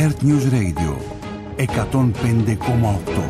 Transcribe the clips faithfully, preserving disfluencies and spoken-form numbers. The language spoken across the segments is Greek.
Earth News Radio εκατόν πέντε κόμμα οκτώ.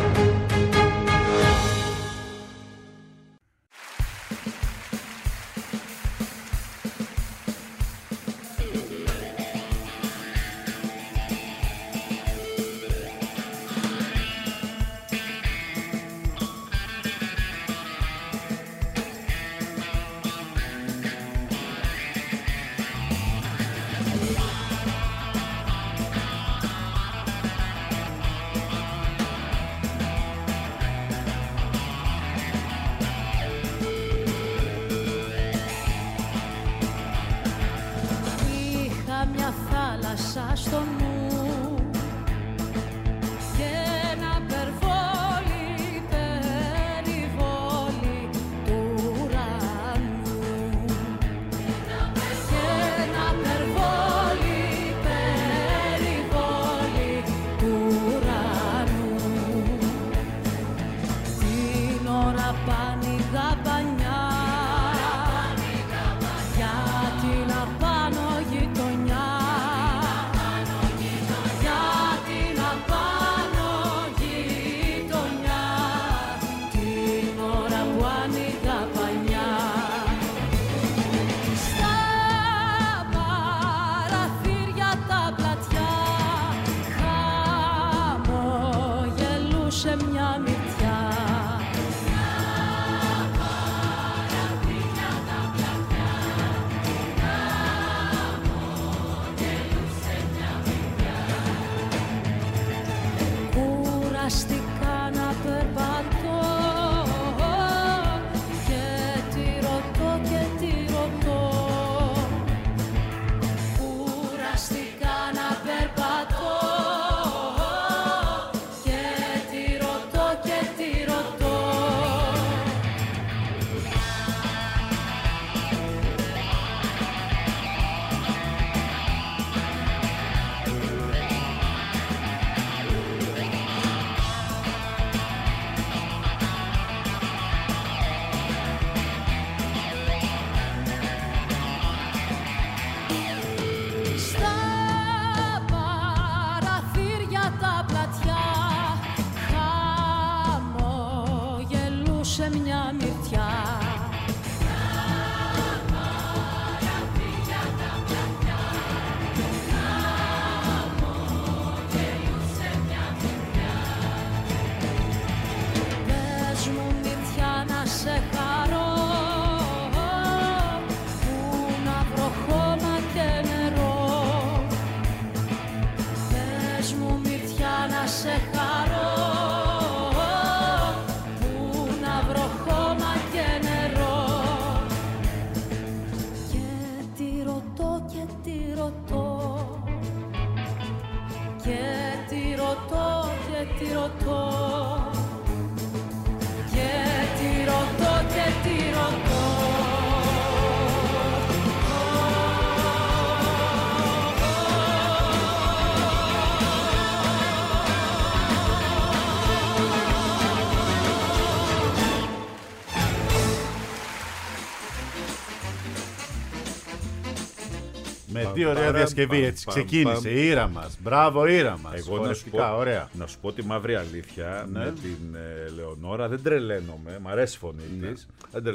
Τι ωραία διασκευή, έτσι ξεκίνησε. Η Ήρα μας. Μπράβο, Ήρα μας. Εγώ να σου, πω, ωραία. να σου πω τη μαύρη αλήθεια, ναι. Με την ε, Λεωνόρα δεν τρελαίνομαι. Μ' αρέσει η φωνή ναι. της.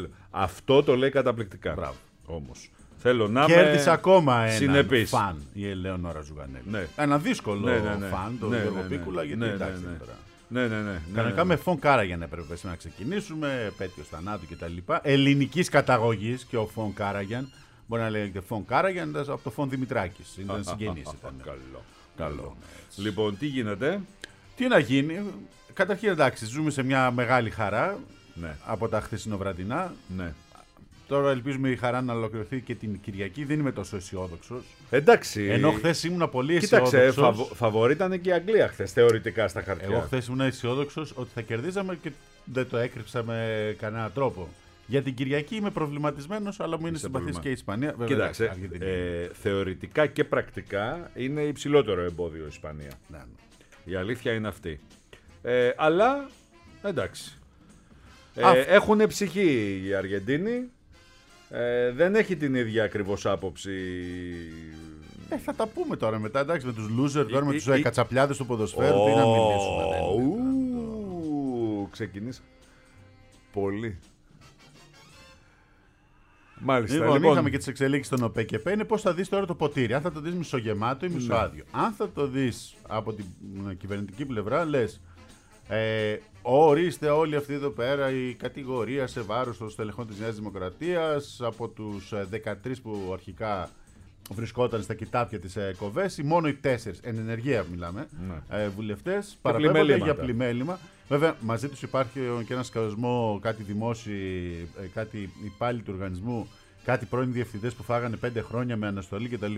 Αυτό το λέει καταπληκτικά. Μπράβο. Όμως. Θέλω να κέρδισε ακόμα ένα συνεπής. Φαν η Ελεονόρα Ζουγανέλη. Ναι. Ένα δύσκολο ναι, ναι, ναι. φαν, το ναι, Γιώργο ναι, ναι. Πίκουλα, γιατί ναι, εντάξει ναι, ναι. τώρα. Ναι, ναι, ναι. Κανονικά ναι, ναι. με Φον Κάραγιαν έπρεπε να ξεκινήσουμε, επέτειος θανάτου κτλ. Ελληνικής καταγωγής και ο Φον Κάραγιαν. Μπορεί να λέγεται Φον Κάραγιαν από το Φον Δημητράκης. Ήταν συγγενής. Καλό. Καλό. Λοιπόν, τι γίνεται. Τι να γίνει. Καταρχήν εντάξει, ζούμε σε μια μεγάλη χαρά ναι. από τα χθεσινοβραδινά. Ναι. Τώρα ελπίζουμε η χαρά να ολοκληρωθεί και την Κυριακή. Δεν είμαι τόσο αισιόδοξος. Εντάξει. Ενώ χθες ήμουν πολύ αισιόδοξος. Κοίταξε, φαβο, φαβορή ήταν και η Αγγλία χθες θεωρητικά στα χαρτιά. Εγώ χθες ήμουν αισιόδοξος ότι θα κερδίζαμε και δεν το έκρυψα με κανένα τρόπο. Για την Κυριακή είμαι προβληματισμένος, αλλά μου είναι συμπαθής και η Ισπανία. Βέβαια, κοίταξε, ε, θεωρητικά και πρακτικά είναι υψηλότερο εμπόδιο η Ισπανία. Ναι, ναι. Η αλήθεια είναι αυτή. Ε, αλλά εντάξει. Ε, έχουν ψυχή οι Αργεντίνοι. Ε, δεν έχει την ίδια ακριβώς άποψη Ε, θα τα πούμε τώρα μετά, εντάξει, με τους loser, τώρα με τους κατσαπλιάδες του ποδοσφαίρου, τι να μιλήσουμε. Ξεκινήσα. Πολύ. Μάλιστα. Λοιπόν, λοιπόν, είχαμε και τις εξελίξεις στον ΟΠΕΚΕΠΕ. Είναι πώς θα δεις τώρα το ποτήρι. Αν θα το δεις μισογεμάτο ή μισοάδιο. Ναι. Αν θα το δεις από την κυβερνητική πλευρά, λες ε, ορίστε όλοι αυτοί εδώ πέρα η κατηγορία σε βάρος των στελεχών της Νέας Δημοκρατίας από τους δεκατρείς που αρχικά βρισκόταν στα κοιτάπια της ε, Κοβέση, μόνο οι τέσσερις, εν ενεργεία μιλάμε, ναι. ε, βουλευτές παραπέμπονται για πλημέλημα. Βέβαια, μαζί τους υπάρχει και ένας κανονισμό, κάτι δημόσιοι, ε, κάτι υπάλληλοι του οργανισμού, κάτι πρώην διευθυντές που φάγανε πέντε χρόνια με αναστολή κτλ.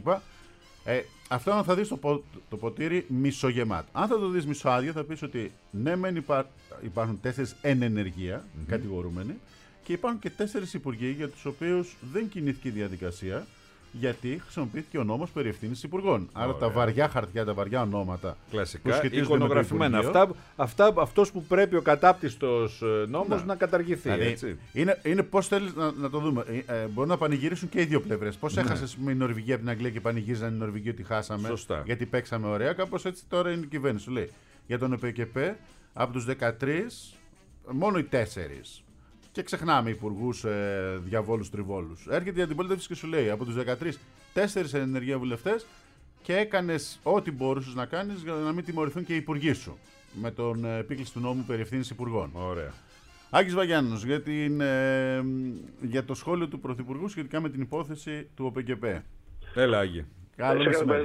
Ε, αυτό αν θα δεις το, πο, το ποτήρι μισογεμάτο. Αν θα το δεις μισοάδιο, θα πεις ότι ναι, μεν υπά, υπάρχουν τέσσερις εν ενεργεία mm-hmm. κατηγορούμενοι και υπάρχουν και τέσσερις υπουργοί για τους οποίους δεν κινήθηκε η διαδικασία. Γιατί χρησιμοποιήθηκε ο νόμος περί ευθύνης υπουργών. Άρα Ωραία. τα βαριά χαρτιά, τα βαριά ονόματα. Κλασικά, εικονογραφημένα. Αυτά, αυτά, αυτός που πρέπει ο κατάπτυστος νόμος να, να καταργηθεί. Δηλαδή, έτσι. Είναι, είναι πώς θέλεις να, να το δούμε. Ε, μπορούν να πανηγυρίσουν και οι δύο πλευρές. Πώς ναι. έχασες με η Νορβηγία από την Αγγλία και πανηγύριζαν η Νορβηγία ότι χάσαμε. Σωστά. Γιατί παίξαμε ωραία. Κάπως έτσι τώρα είναι η κυβέρνηση. Σου λέει για τον ΟΠΕΚΕΠΕ από τους δεκατρείς μόνο οι τέσσερις. Και ξεχνάμε υπουργούς ε, διαβόλους τριβόλους. Έρχεται η αντιπολίτευση και σου λέει από τους δεκατρείς, τέσσερις ενεργεία βουλευτές και έκανες ό,τι μπορούσες να κάνεις για να μην τιμωρηθούν και οι υπουργοί σου. Με τον ε, επίκληση του νόμου περί ευθύνης υπουργών. Ωραία. Άκης Βαγιάννος για, την, ε, για το σχόλιο του Πρωθυπουργού σχετικά με την υπόθεση του ΟΠΕΚΕΠΕ. Έλα, Άγγι. Καλό μεσημέρι.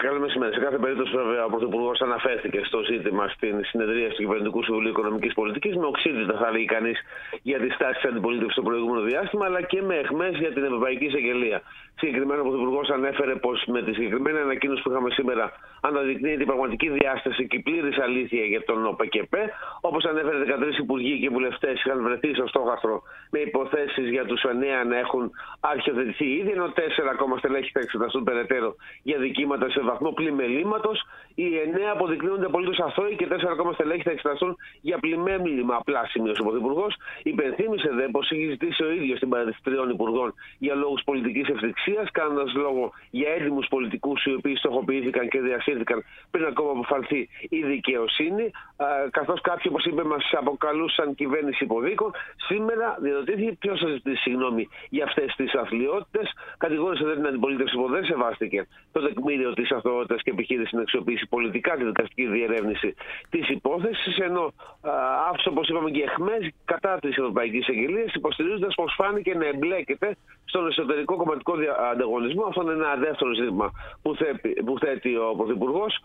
Σε κάθε περίπτωση, βέβαια, ο Πρωθυπουργός αναφέρθηκε στο ζήτημα στην συνεδρία του Κυβερνητικού Συμβουλίου Οικονομικής Πολιτικής με οξύτητα, θα λέει κανείς, για τη στάση της αντιπολίτευσης στο προηγούμενο διάστημα, αλλά και με αιχμές για την Ευρωπαϊκή Εισαγγελία. Συγκεκριμένα, ο Πρωθυπουργός ανέφερε πως με τη συγκεκριμένη ανακοίνωση που είχαμε σήμερα αναδεικνύεται η πραγματική διάσταση και η πλήρης αλήθεια για τον ΟΠΕΚΕΠΕ. Όπως ανέφερε, δεκατρείς υπουργοί και βουλευτές είχαν βρεθεί στο στόχαστρο με υποθέσεις για τους εννέα να έχουν αρχιοθετηθεί ήδη, ενώ τέσσερα ακόμα στελέχη θα εξεταστούν περαιτέρω για δικήματα σε βαθμό πλημελήματος. Οι εννέα αποδεικνύονται απολύτως αθώοι και τέσσερα ακόμα στελέχη θα εξεταστούν για πλημέλημα. Απλά σημείωσε ο Πρωθυπουργός. Υπενθύμησε δε πως έχει ζητήσει ο ίδιος την παρέτηση τριών υπουργών για λόγους πολιτικής ευθυξίας, κάνοντας λόγο για έντιμους πολιτικούς οι οποίοι στοχοποιήθηκαν και διασύρθηκαν πριν ακόμα αποφανθεί η δικαιοσύνη. Καθώς κάποιοι, όπως είπε, μας αποκαλούσαν κυβέρνηση υποδίκων, σήμερα διαδοτήθηκε ποιος θα ζητήσει συγγνώμη για αυτές τις αθλιότητες. Κατηγόρησε δε την αντιπολίτευση που δεν σεβάστηκε το τεκμήριο της αθωότητας και επιχείρησε να αξιοποιήσει πολιτικά τη δικαστική διερεύνηση της υπόθεσης, ενώ άφησε, όπως είπαμε, και αιχμές κατά της Ευρωπαϊκής Εισαγγελίας, υποστηρίζοντας πως φάνηκε να εμπλέκεται στον εσωτερικό κομματικό ανταγωνισμό. Αυτό είναι ένα δεύτερο ζήτημα που θέτει, που θέτει ο Πρωθυπουργός.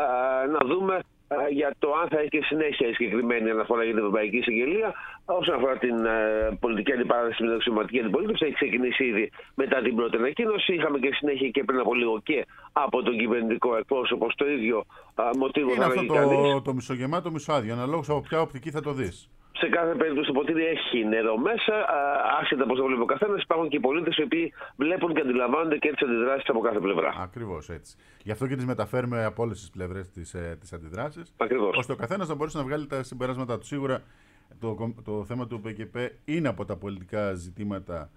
Να δούμε για το αν θα έχει και συνέχεια η συγκεκριμένη αναφορά για την Ευρωπαϊκή Εισαγγελία. Όσον αφορά την uh, πολιτική αντιπαράθεση με την αξιωματική αντιπολίτευση, έχει ξεκινήσει ήδη μετά την πρώτη ανακοίνωση. Είχαμε και συνέχεια και πριν από λίγο και από τον κυβερνητικό εκπρόσωπο στο ίδιο uh, μοτίβο. Είναι αυτό το, το μισογεμάτο μισοάδιο, αναλόγως από ποια οπτική θα το δεις. Σε κάθε περίπτωση το ποτήρι έχει νερό μέσα, άσχετα πώς το βλέπει ο καθένας. Υπάρχουν και οι πολίτες οι οποίοι βλέπουν και αντιλαμβάνονται και τις αντιδράσεις από κάθε πλευρά. Ακριβώς έτσι. Γι' αυτό και τις μεταφέρουμε από όλες τις πλευρές τις, ε, τις αντιδράσεις. Ακριβώς. Ώστε ο καθένας να μπορέσει να βγάλει τα συμπεράσματά του. Σίγουρα το, το θέμα του ΟΠΕΚΕΠΕ είναι από τα πολιτικά ζητήματα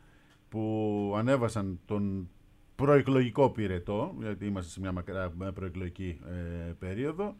που ανέβασαν τον προεκλογικό πυρετό, γιατί είμαστε σε μια μακρά προεκλογική ε, περίοδο.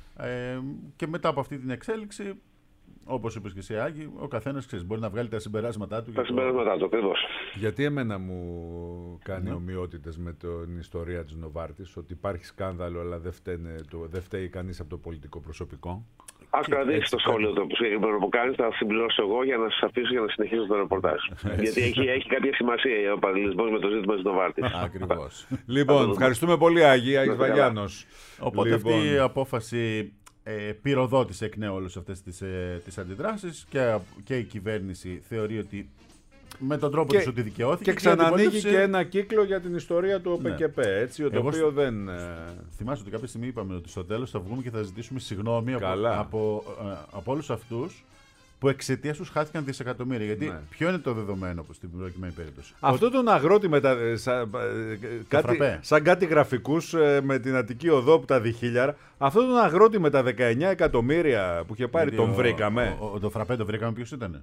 Ε, και μετά από αυτή την εξέλιξη, όπως είπες και εσύ, Άγη, ο καθένας ξέρεις, μπορεί να βγάλει τα συμπεράσματά του. Τα συμπεράσματά του, ακριβώς. Γιατί εμένα μου κάνει ναι. ομοιότητες με την ιστορία της Νοβάρτης, ότι υπάρχει σκάνδαλο, αλλά δεν, φταίνε, το, δεν φταίει κανείς από το πολιτικό προσωπικό. Ας κρατήσεις το σχόλιο το που κάνεις, θα συμπληρώσω εγώ για να σας αφήσω για να συνεχίσω το ρεπορτάζ. Γιατί έχει, έχει κάποια σημασία ο παραλληλισμός με το ζήτημα της Νοβάρτης. Ακριβώς. Λοιπόν, ευχαριστούμε πολύ, Άγη, Άγης Βαγιάννος. Οπότε λοιπόν, αυτή η απόφαση Ε, πυροδότησε εκ νέου όλες αυτές τις, ε, τις αντιδράσεις και, και η κυβέρνηση θεωρεί ότι με τον τρόπο της ότι δικαιώθηκε. Και ξανανοίγει και, και ένα κύκλο για την ιστορία του ΟΠΕΚΕΠΕ, ναι. έτσι, το Εγώ οποίο δεν... Θυμάσαι ότι κάποια στιγμή είπαμε ότι στο τέλος θα βγούμε και θα ζητήσουμε συγγνώμη από, από, ε, από όλους αυτούς που εξαιτίας τους χάθηκαν δισεκατομμύρια. Γιατί ναι. ποιο είναι το δεδομένο στην προκειμένη περίπτωση. Αυτό ότι... τον αγρότη με τα, σαν, κάτι, σαν κάτι γραφικούς με την Αττική Οδό που τα διχίλιαρα, αυτό τον αγρότη με τα δεκαεννιά εκατομμύρια που είχε πάρει, γιατί τον ο, βρήκαμε. Ο, ο, ο, το φραπέ το βρήκαμε ποιος ήτανε.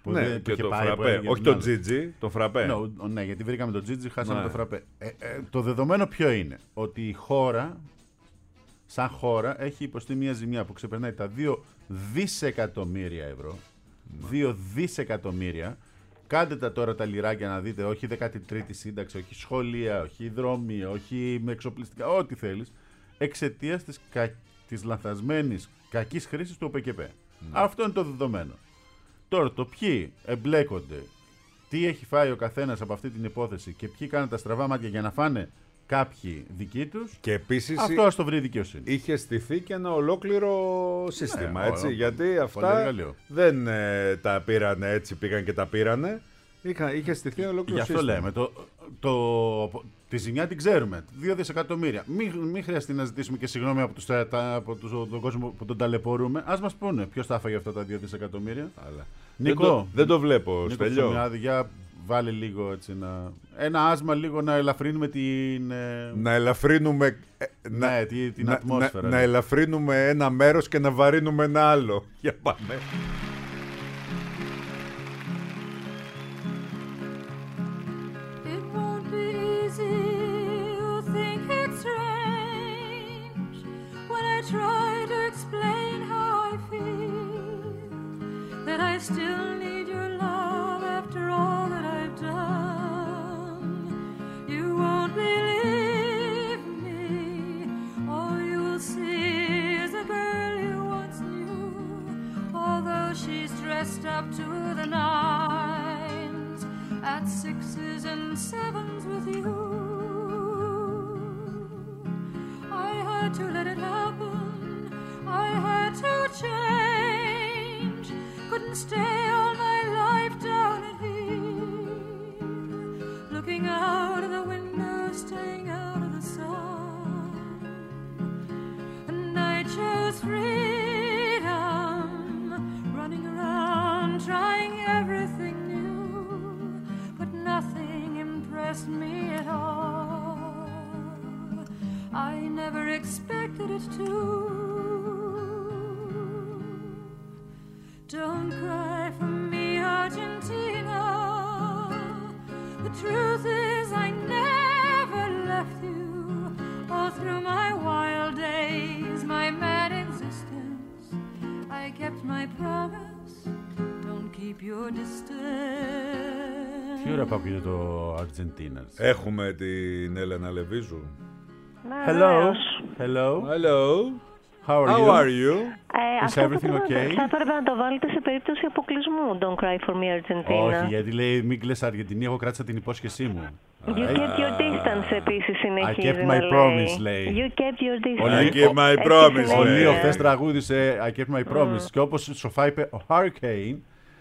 Που ναι, δεν, και το φραπέ. Όχι το τζίτζι, το φραπέ. No, ναι, γιατί βρήκαμε το τζίτζι, χάσαμε ναι. το φραπέ. Ε, ε, το δεδομένο ποιο είναι? Ότι η χώρα, σαν χώρα, έχει υποστεί μια ζημιά που ξεπερνάει τα δύο δισεκατομμύρια ευρώ. Ναι. δύο δισεκατομμύρια. Κάντε τα τώρα τα λιράκια να δείτε, όχι δέκατη τρίτη σύνταξη, όχι σχολεία, όχι δρόμοι, όχι με εξοπλιστικά, ό,τι θέλεις, εξαιτίας της, κα... της λανθασμένης κακής χρήσης του ΟΠΕΚΕΠ. Ναι. Αυτό είναι το δεδομένο. Τώρα το ποιοι εμπλέκονται, τι έχει φάει ο καθένας από αυτή την υπόθεση και ποιοι κάνουν τα στραβά μάτια για να φάνε κάποιοι δικοί τους, και επίσης αυτό ας το βρει δικαιοσύνη. Είχε στηθεί και ένα ολόκληρο σύστημα, ναι, έτσι, ο, γιατί ο, αυτά δεν ε, τα πήρανε έτσι, πήγαν και τα πήρανε. Είχα, είχε στηθεί ένα ολόκληρο σύστημα. Γι' αυτό λέμε, το, το, τη ζημιά την ξέρουμε, δύο δισεκατομμύρια. Μην, μην χρειαστεί να ζητήσουμε και συγγνώμη από, τους, τα, από τους, τον κόσμο που τον ταλαιπωρούμε. Ας μας πούνε ποιος τα έφαγε αυτά τα δύο δισεκατομμύρια. Αλλά. Νίκο, δεν, το, δεν το βλέπω, Στέλιο. Για βάλε λίγο έτσι να... Ένα άσμα λίγο να ελαφρύνουμε την... Να ελαφρύνουμε... Ναι, να, την, την να, ατμόσφαιρα. Να, να ελαφρύνουμε ένα μέρος και να βαρύνουμε ένα άλλο. Για πάμε. Try to explain how I feel, that I still need your love after all that I've done. You won't believe me, all you'll see is a girl you once knew, although she's dressed up to the nines, at sixes and sevens with you. I had to let it happen, I had to change, couldn't stay all my life down in here, looking out of the window, staying out of the sun, and I chose freedom, running around, trying everything new, but nothing impressed me at all, I never expected it to. Don't cry for me, Argentina. The truth is I never left you. All through my wild days, my mad existence, I kept my promise. Don't keep your distance. Τι ώρα που ακούγεται το Argentina. Έχουμε την Έλενα Λεβίζου. Hello. Hello. Hello. How are How you? are you? Ε, Is everything okay? Θα έπρεπε να το βάλετε σε περίπτωση αποκλεισμού. Don't cry for me, Argentina. Όχι, γιατί λέει μην κλαις Αργεντινή, εγώ κράτησα την υπόσχεσή μου. You kept your distance επίσης συνεχίζει I kept να my λέει. promise, λέει. You kept your distance. I kept my promise, Ο λέει. Λίο χθες τραγούδισε I kept my promise και όπως σοφά είπε ο Hurricane,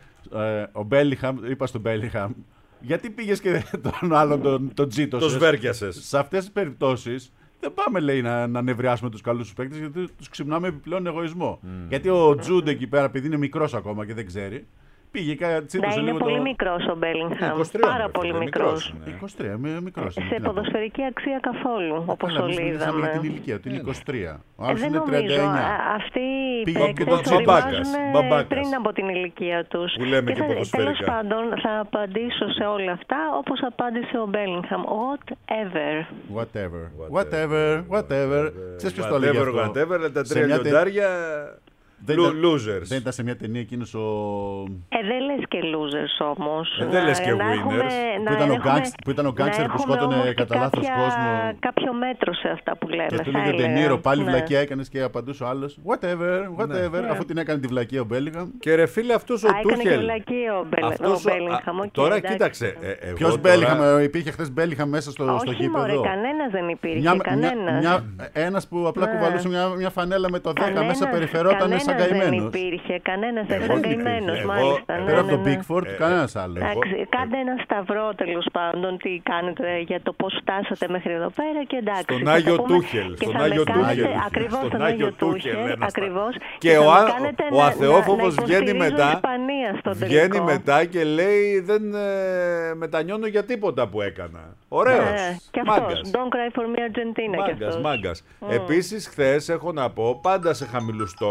ο Bellingham, είπα στον Bellingham, γιατί πήγες και τον άλλον τον, τον τζίτωσες. Το σβέρκιασες. Σε αυτές τις περιπτώσεις δεν πάμε, λέει, να, να νευριάσουμε τους καλούς τους παίκτες, γιατί τους ξυπνάμε επιπλέον εγωισμό. Mm. Γιατί ο Τζούντ εκεί πέρα, επειδή είναι μικρός ακόμα και δεν ξέρει, πήγε και τσίτωσε ναι, λίγο. Είναι πολύ το... μικρός ο Μπέλιγχαμ. Πάρα πολύ μικρός. είκοσι τρία, μικρός. Σε ποδοσφαιρική αξία καθόλου, όπως όλοι είδαμε. Για την ηλικία του, είναι είκοσι τρία. Ο Ε, άλλος δεν είναι τριάντα νομίζω. εννιά. Α, αυτοί οι Πήγε παίκτες και τον Μπαμπάκας, Μπαμπάκας. πριν από την ηλικία τους. Που λέμε και θα, ποδοσφαιρικά. τέλος πάντων, θα απαντήσω σε όλα αυτά όπως απάντησε ο Μπέλιγχαμ. Whatever. Whatever. Whatever. Whatever. Ξέρεις ποιος το λέγει αυτό? Whatever, τα τρία λιοντάρια. Δεν Lo- ήταν, losers. δεν ήταν σε μια ταινία εκείνος ο... Ε, δεν λες και losers όμως. Ε, δεν λες και Να winners. έχουμε- Που να ήταν ο έχουμε- γκάγκς- που ήταν ο να γκάγκστερ που έχουμε σκότωνε όμως και κατά λάθος κάποια- κόσμο. Κάποιο μέτρο σε αυτά που λέμε. Και του θα λέγε έλεγα. Ντενίρο, πάλι Ναι. βλακία έκανες και απαντούσε ο άλλος. Whatever, whatever. Αφού την έκανε τη βλακία ο Μπέλιγχαμ. Και ρε φίλε, αυτός ο Α, έκανε και Τούχελ. βλακία ο Μπέλ- Αυτός ο ο- Μπέλιγχαμ. α, οκ, Τώρα εντάξει. κοίταξε. ε, εγώ Ποιος τώρα- Μπέλιγχαμ, υπήρχε χθες Μπέλιγχαμ μέσα στο, στο Όχι μωρέ, γήπεδο. κανένας δεν υπήρχε. Μια, μια, κανένας. μια, ένας που απλά Ναι. κουβαλούσε μια, μια φανέλα με το δέκα Κανένας- μέσα περιφερόταν σαν κανένας δεν καημένος. υπήρχε, κανένας δεν Εγώ ήταν δεν υπήρχε. καημένος, Εγώ- μάλιστα. εγώ- ναι, Πέρα από ναι, τον ναι. Bigford, Ε, κανένας άλλος. Εντάξει, κάντε ένα σταυρό τέλος πάντων τι κάνετε για το πώς φτάσατε μέχρι εδώ πέρα και εντάξει. Στον θα Άγιο το πούμε Τούχελ, και στον θα με Άγιο κάνετε- Τούχελ. Ακριβώς, Στον στον Άγιο Άγιο Τούχελ, Τούχελ, ένα στα- ακριβώς. Και θα ο με α- κάνετε ο να- αθεόφοβος να βγαίνει υποστηρίζω μετά- Ισπανία στον Βγαίνει τελικό. μετά και λέει δεν ε, μετανιώνω για τίποτα που έκανα. Ωραίος. Ναι, και αυτός. Μάγκας. Don't cry for me Argentina κι Μάγκας, αυτός. μάγκας. Επίσης, χθες έχω να πω πάντα σε χαμηλούς τόνους. Ναι,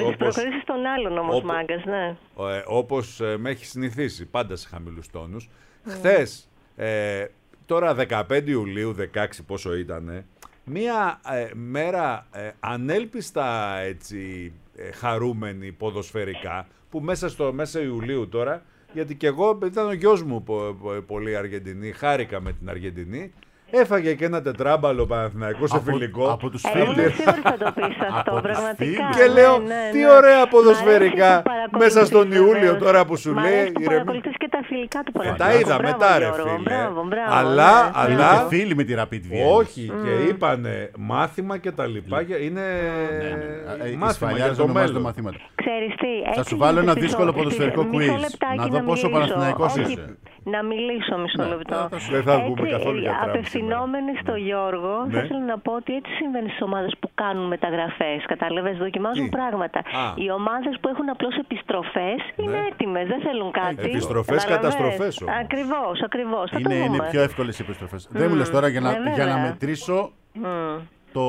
τις όπως, προκρίσεις των άλλων όμως, όπως, μάγκας, ναι. ε, όπως ε, με έχει συνηθίσει πάντα σε χαμηλούς τόνους. Mm. Χθες, ε, τώρα δεκαπέντε Ιουλίου, δεκαέξι πόσο ήτανε, μία ε, μέρα ε, ανέλπιστα έτσι, ε, χαρούμενη ποδοσφαιρικά, που μέσα στο μέσα Ιουλίου τώρα, γιατί και εγώ ήταν ο γιος μου πο, πο, πολύ Αργεντινή, χάρηκα με την Αργεντινή. Έφαγε και ένα τετράμπαλο Παναθηναϊκό σε φιλικό. Από τους Ε, φίλους. είμαι σίγουρη θα το πεις αυτό, Από τους πραγματικά. φίλους. Και Ναι, λέω, ναι, τι ναι. ωραία Μ' ποδοσφαιρικά αρέσει που παρακολουθείς, μέσα στον Ιούλιο βεβαίως. τώρα που σου Μ' λέει. αρέσει που ηρεμεί- παρακολουθείς και τα φιλικά του Ε, Παναθηναϊκού. τα είδα Μπράβο, μετά, ρε Γιώργο, φίλε. μπράβο, μπράβο, Αλλά, ναι, Είναι αλλά- και φίλοι με τη Rapid Vienna. Όχι, και είπανε μάθημα και τα λοιπά. για- Είναι Ε, οι μάθημα σφαλιάρες για το ονομάζονται μέλλον. μαθήματα. Ξέρεις τι, Θα έτσι σου βάλω ένα γίνεται δύσκολο στις- ποδοσφαιρικό μισό quiz. λεπτάκι Να δω πόσο μιλήσω. Παναθηναϊκός Όχι, είσαι. Να μιλήσω μισό Ναι, λεπτό. θα- θα σου- Δεν θα βγούμε Έτσι, καθόλου για τράμπ απευθυνόμενοι στο Γιώργο, Ναι. θα ήθελα να πω ότι έτσι συμβαίνει στις ομάδες που κάνουν μεταγραφές. Κατάλαβες, δοκιμάζουν Τι? πράγματα. Α. Οι ομάδες που έχουν απλώς επιστροφές είναι έτοιμες, δεν θέλουν κάτι. Επιστροφές, Καταλαβες? καταστροφές όμως. Ακριβώς, ακριβώς. Θα Είναι, το είναι δούμε. πιο εύκολες οι επιστροφές. Δεν μου λες τώρα για να, Ναι, για να βέβαια. μετρήσω Μμ. το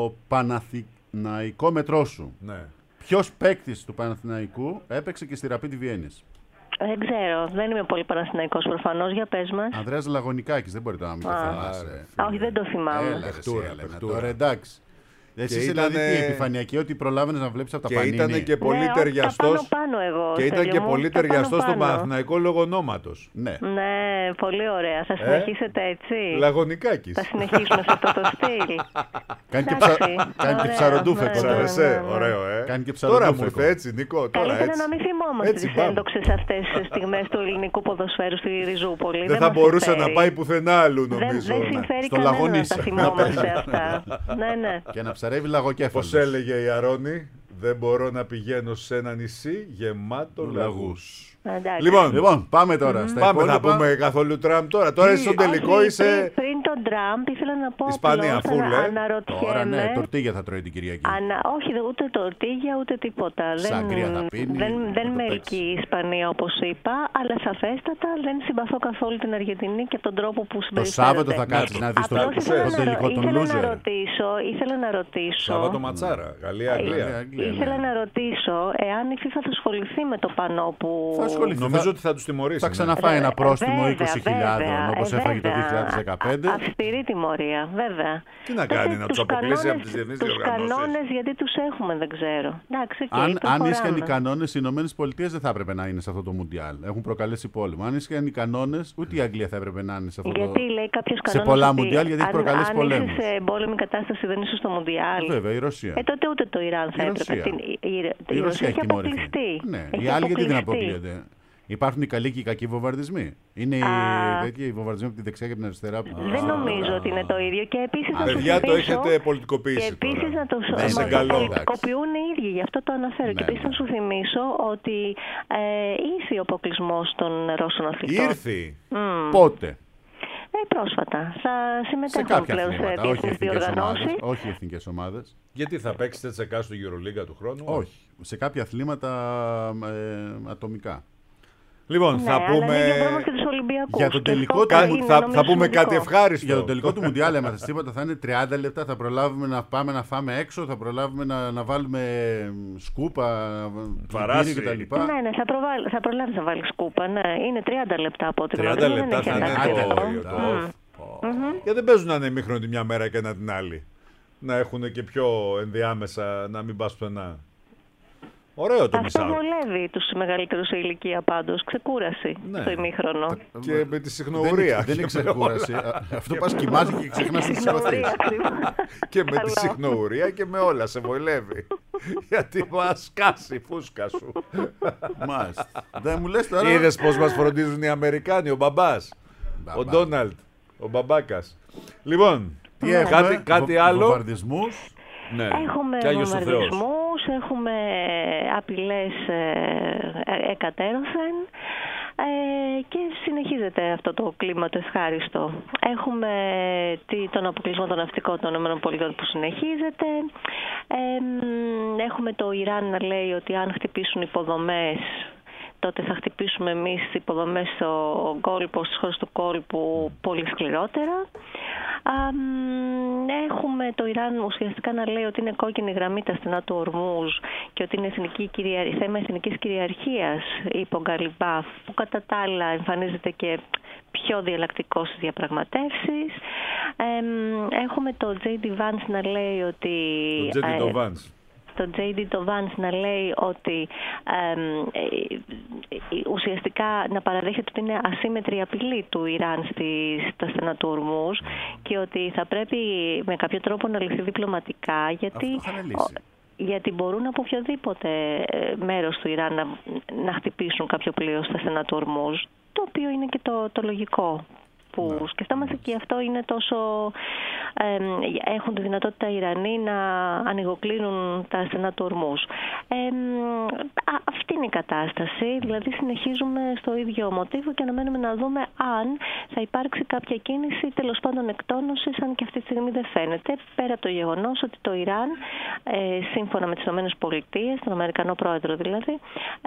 Παναθηναϊκό μετρό σου. Ναι. Ποιος παίκτης του Παναθηναϊκού έπαιξε και στη Rapid Βιέννης? Δεν ξέρω, δεν είμαι πολύ Παναθηναϊκός προφανώς, για πες μας. Ανδρέας Λαγωνικάκης, δεν μπορεί τώρα να μην το Α. θυμάσαι. Α, όχι, δεν το θυμάμαι. Έλα, ρε, Παιχτούρα, εσύ, Έλενα, παιχτούρα. τώρα εντάξει. Εσύ είσαι ήτανε- δηλαδή τι, επιφανειακή, ότι προλάβαινες να βλέπεις από τα Και πανίνι. ήταν και πολύ Ναι, όχι, τα ταιριαστός. πάνω πάνω εγώ, Και ήταν Στέλιο και μου, πολύ τα πάνω ταιριαστός στον πάνω. Παναθηναϊκό λόγω ονόματος. Ναι. Ναι, πολύ ωραία. Θα συνεχίσετε έτσι. Λαγωνικάκης. Θα συνεχίσουμε σε αυτό το στυλ. Κάνει και, Εντάξει, ψα... κάνει και ωραία, ψαροντούφεκο. ναι, Σ' ναι, τώρα. άρεσε, ναι, ναι. ωραίο, ε. Κάνει και Τώρα μου ψαροντούφεκο. ήρθε έτσι, Νικό, τώρα Καλύτερα έτσι. να μην θυμόμαστε Έτσι τις πάμε. έντοξες αυτές τις στιγμές του ελληνικού ποδοσφαίρου στη Ριζούπολη. Δεν θα μας μπορούσε συμφέρει. να πάει πουθενά αλλού, Δεν, νομίζω. δεν ναι. συμφέρει Στο κανένα να Λαγονίσι. τα θυμόμαστε αυτά. Ναι, ναι. Και να ψαρεύει λαγοκέφαλος. Πώς έλεγε η Αρώνη, δεν μπορώ να πηγαίνω σε ένα νησί γεμάτο Λαγούς. λαγούς. Εντάξει. Λοιπόν, Λοιπόν, πάμε τώρα στα πάμε να υπόλοιπα. πούμε καθόλου Τραμπ τώρα. Τώρα είσαι στον τελικό, Όχι, είσαι... Πριν, πριν τον Τραμπ ήθελα να πω Ισπανία, απλώς, φουλ, ανα- ε. αναρωτιέμαι. Τώρα ναι, τορτίγια θα τρώει την Κυριακή. Ανα... Όχι, δε- ούτε τορτίγια ούτε τίποτα. Σαγκρία θα πίνει, δεν, θα δεν το με παίξει. ελκύει η Ισπανία όπως είπα, αλλά σαφέστατα δεν συμπαθώ καθόλου την Αργεντινή και τον τρόπο που Το συμπεριφέρονται. Σάββατο θα κάτσεις να δεις το, Απλώς το ήθελα το να τελικό ρω- των ήθελα να loser. ρωτήσω, ήθελα να ρωτήσω. Σάββατο Ματσάρα, Γαλλία-Αγγλία. Αγγλία, Ήθελα ναι. να ρωτήσω εάν η FIFA θα ασχοληθεί με το πανό που. Θα ασχοληθεί. Νομίζω θα- ότι θα τους τιμωρήσει. Θα ναι. ξαναφάει ένα Ε, πρόστιμο βέβαια, είκοσι χιλιάδες βέβαια, όπως ε, έφαγε το βέβαια. δύο χιλιάδες δεκαπέντε. Α- Αυστηρή τιμωρία, βέβαια. Τι να Τότε κάνει, να τους αποκλείσει κανόνες- από τις διεθνείς τους διοργανώσεις. κανόνες γιατί τους έχουμε, δεν ξέρω. Εντάξει, οκ, Αν, αν προχωράμε. ίσχυαν οι κανόνες, οι Ηνωμένες Πολιτείες δεν θα έπρεπε να είναι σε αυτό το Μουντιάλ. Έχουν προκαλέσει πόλεμο. Αν ίσχυαν οι κανόνες, ούτε η Αγγλία θα έπρεπε να είναι σε αυτό Γιατί το. λέει κάποιο σε κανόνα. πολλά Μουντιάλ, γιατί έχει αν, προκαλέσει αν πολέμους. είσαι σε εμπόλεμη κατάσταση, δεν είσαι στο Μουντιάλ. Βέβαια, η Ρωσία. Ε, τότε ούτε το Ιράν θα Η έπρεπε. Ρωσία. Την- η, η, η, Η Ρωσία έχει τιμωρηθεί. αποκλειστεί. Ναι. Έχει Οι άλλοι γιατί δεν αποκλειστεί. αποκλείονται. Υπάρχουν οι καλοί και οι κακοί βομβαρδισμοί. Είναι οι, Α. τέτοιοι, οι βομβαρδισμοί από τη δεξιά και από την αριστερά. που- Δεν νομίζω ότι είναι το ίδιο. Και επίσης να σου Παιδιά, το θυμίσω- έχετε πολιτικοποιήσει Και επίσης τώρα. να το Δεν σε μα- καλό. πολιτικοποιούν οι ίδιοι, γι' αυτό το αναφέρω. Ναι, και επίσης ναι. να σου θυμίσω ότι ε, ήρθε ο αποκλεισμό των Ρώσων αθλητών. Ήρθη. Μμμ. Πότε. Ε, πρόσφατα. Θα Σε συμμετέχουν κάποια πλέον σε αθλήματα. Όχι διεθνείς εθνικές ομάδες. διοργανώσεις. Όχι εθνικές ομάδες. Γιατί θα παίξετε τσεκά στο Euroliga του χρόνου. Όχι. Σε κάποια αθλήματα ε, ατομικά. Λοιπόν, Ναι, θα αλλά πούμε. είναι για δρόμο και τους Ολυμπιακούς. Για το Και τελικό αυτό του- είναι, Θα, νομίζω, θα πούμε σημαντικό. κάτι ευχάριστο. Για το τελικό του Μουντιάλ έμαθες τίποτα, θα είναι τριάντα λεπτά, θα προλάβουμε να πάμε να φάμε έξω, θα προλάβουμε να, να βάλουμε σκούπα, Παράση. πλυντήριο κτλ. Ναι, ναι, θα, προβάλ, θα προλάβεις να βάλεις σκούπα. Ναι, είναι τριάντα λεπτά από ό,τι τριάντα γνωρίζω, λεπτά δεν θα έχει είναι αλλάξει το αυτό. όριο. λεπτά. το- Γιατί δεν παίζουν να είναι μήχρονο τη μια μέρα και ένα την άλλη. Να έχουν και πιο ενδιάμεσα, να μην πας πουθενά. Ωραίο το Αυτό μισάωρο. βολεύει τους μεγαλύτερους σε ηλικία πάντως. Ξεκούραση Ναι. στο ημίχρονο. Και με τη Δεν συχνογουρία. είναι, δεν είναι Και με ξεκούραση. Α, Αυτό πας κοιμάσαι και ξεχνάς να τις σηκωθείς. Συχνογουρία, ακριβώς. Και με τη Καλό. συχνογουρία και με όλα σε βολεύει. Γιατί θα σκάσει η φούσκα σου. Μάλιστα. Δεν μου λες τώρα. Είδες πώς μας φροντίζουν οι Αμερικάνοι, ο μπαμπάς, ο Μπαμπά. Ντόναλντ, ο μπαμπάκας. Λοιπόν, Τι έχουμε, κάτι, κάτι βο- άλλο. βομβαρδισμούς. Ναι. Έχουμε Και Άγιος ο Θεός. βομβαρδισμούς, έχουμε απειλές ε, εκατέρωθεν ε, και συνεχίζεται αυτό το κλίμα το ευχάριστο. Έχουμε τι, τον αποκλεισμό των ναυτικών των ΗΠΑ που συνεχίζεται. Ε, μ, έχουμε το Ιράν να λέει ότι αν χτυπήσουν υποδομές τότε θα χτυπήσουμε εμείς τις υποδομές στο κόλπο, στις χώρες του κόλπου πολύ σκληρότερα. Α, μ, έχουμε το Ιράν ουσιαστικά να λέει ότι είναι κόκκινη γραμμή τα στενά του Ορμούζ και ότι είναι εθνική κυριαρ... θέμα εθνικής κυριαρχίας υπό Γκαλιμπάφ, που κατά τα άλλα εμφανίζεται και πιο διαλλακτικό στις διαπραγματεύσεις. Ε, έχουμε το τζέι ντι Vance να λέει ότι... Το τζέι ντι το Vance. Το τζέι ντι το Vance να λέει ότι ε, ε, ουσιαστικά να παραδέχεται ότι είναι ασύμμετρη απειλή του Ιράν στη, στα στενά του Ορμούζ και ότι θα πρέπει με κάποιο τρόπο να λυθεί διπλωματικά, γιατί, γιατί μπορούν από οποιοδήποτε μέρος του Ιράν να, να χτυπήσουν κάποιο πλοίο στα στενά του Ορμούζ, το οποίο είναι και το, το λογικό. Που ναι. σκεφτόμαστε και αυτό είναι τόσο... Ε, έχουν τη δυνατότητα οι Ιρανοί να ανοιγοκλίνουν τα στενά του Ορμούζ. Ε, αυτή είναι η κατάσταση. Δηλαδή συνεχίζουμε στο ίδιο μοτίβο και αναμένουμε να δούμε αν θα υπάρξει κάποια κίνηση τέλος πάντων εκτόνωσης, αν και αυτή τη στιγμή δεν φαίνεται. Πέρα από το γεγονός ότι το Ιράν, ε, σύμφωνα με τις ΗΠΑ, τον Αμερικανό πρόεδρο δηλαδή,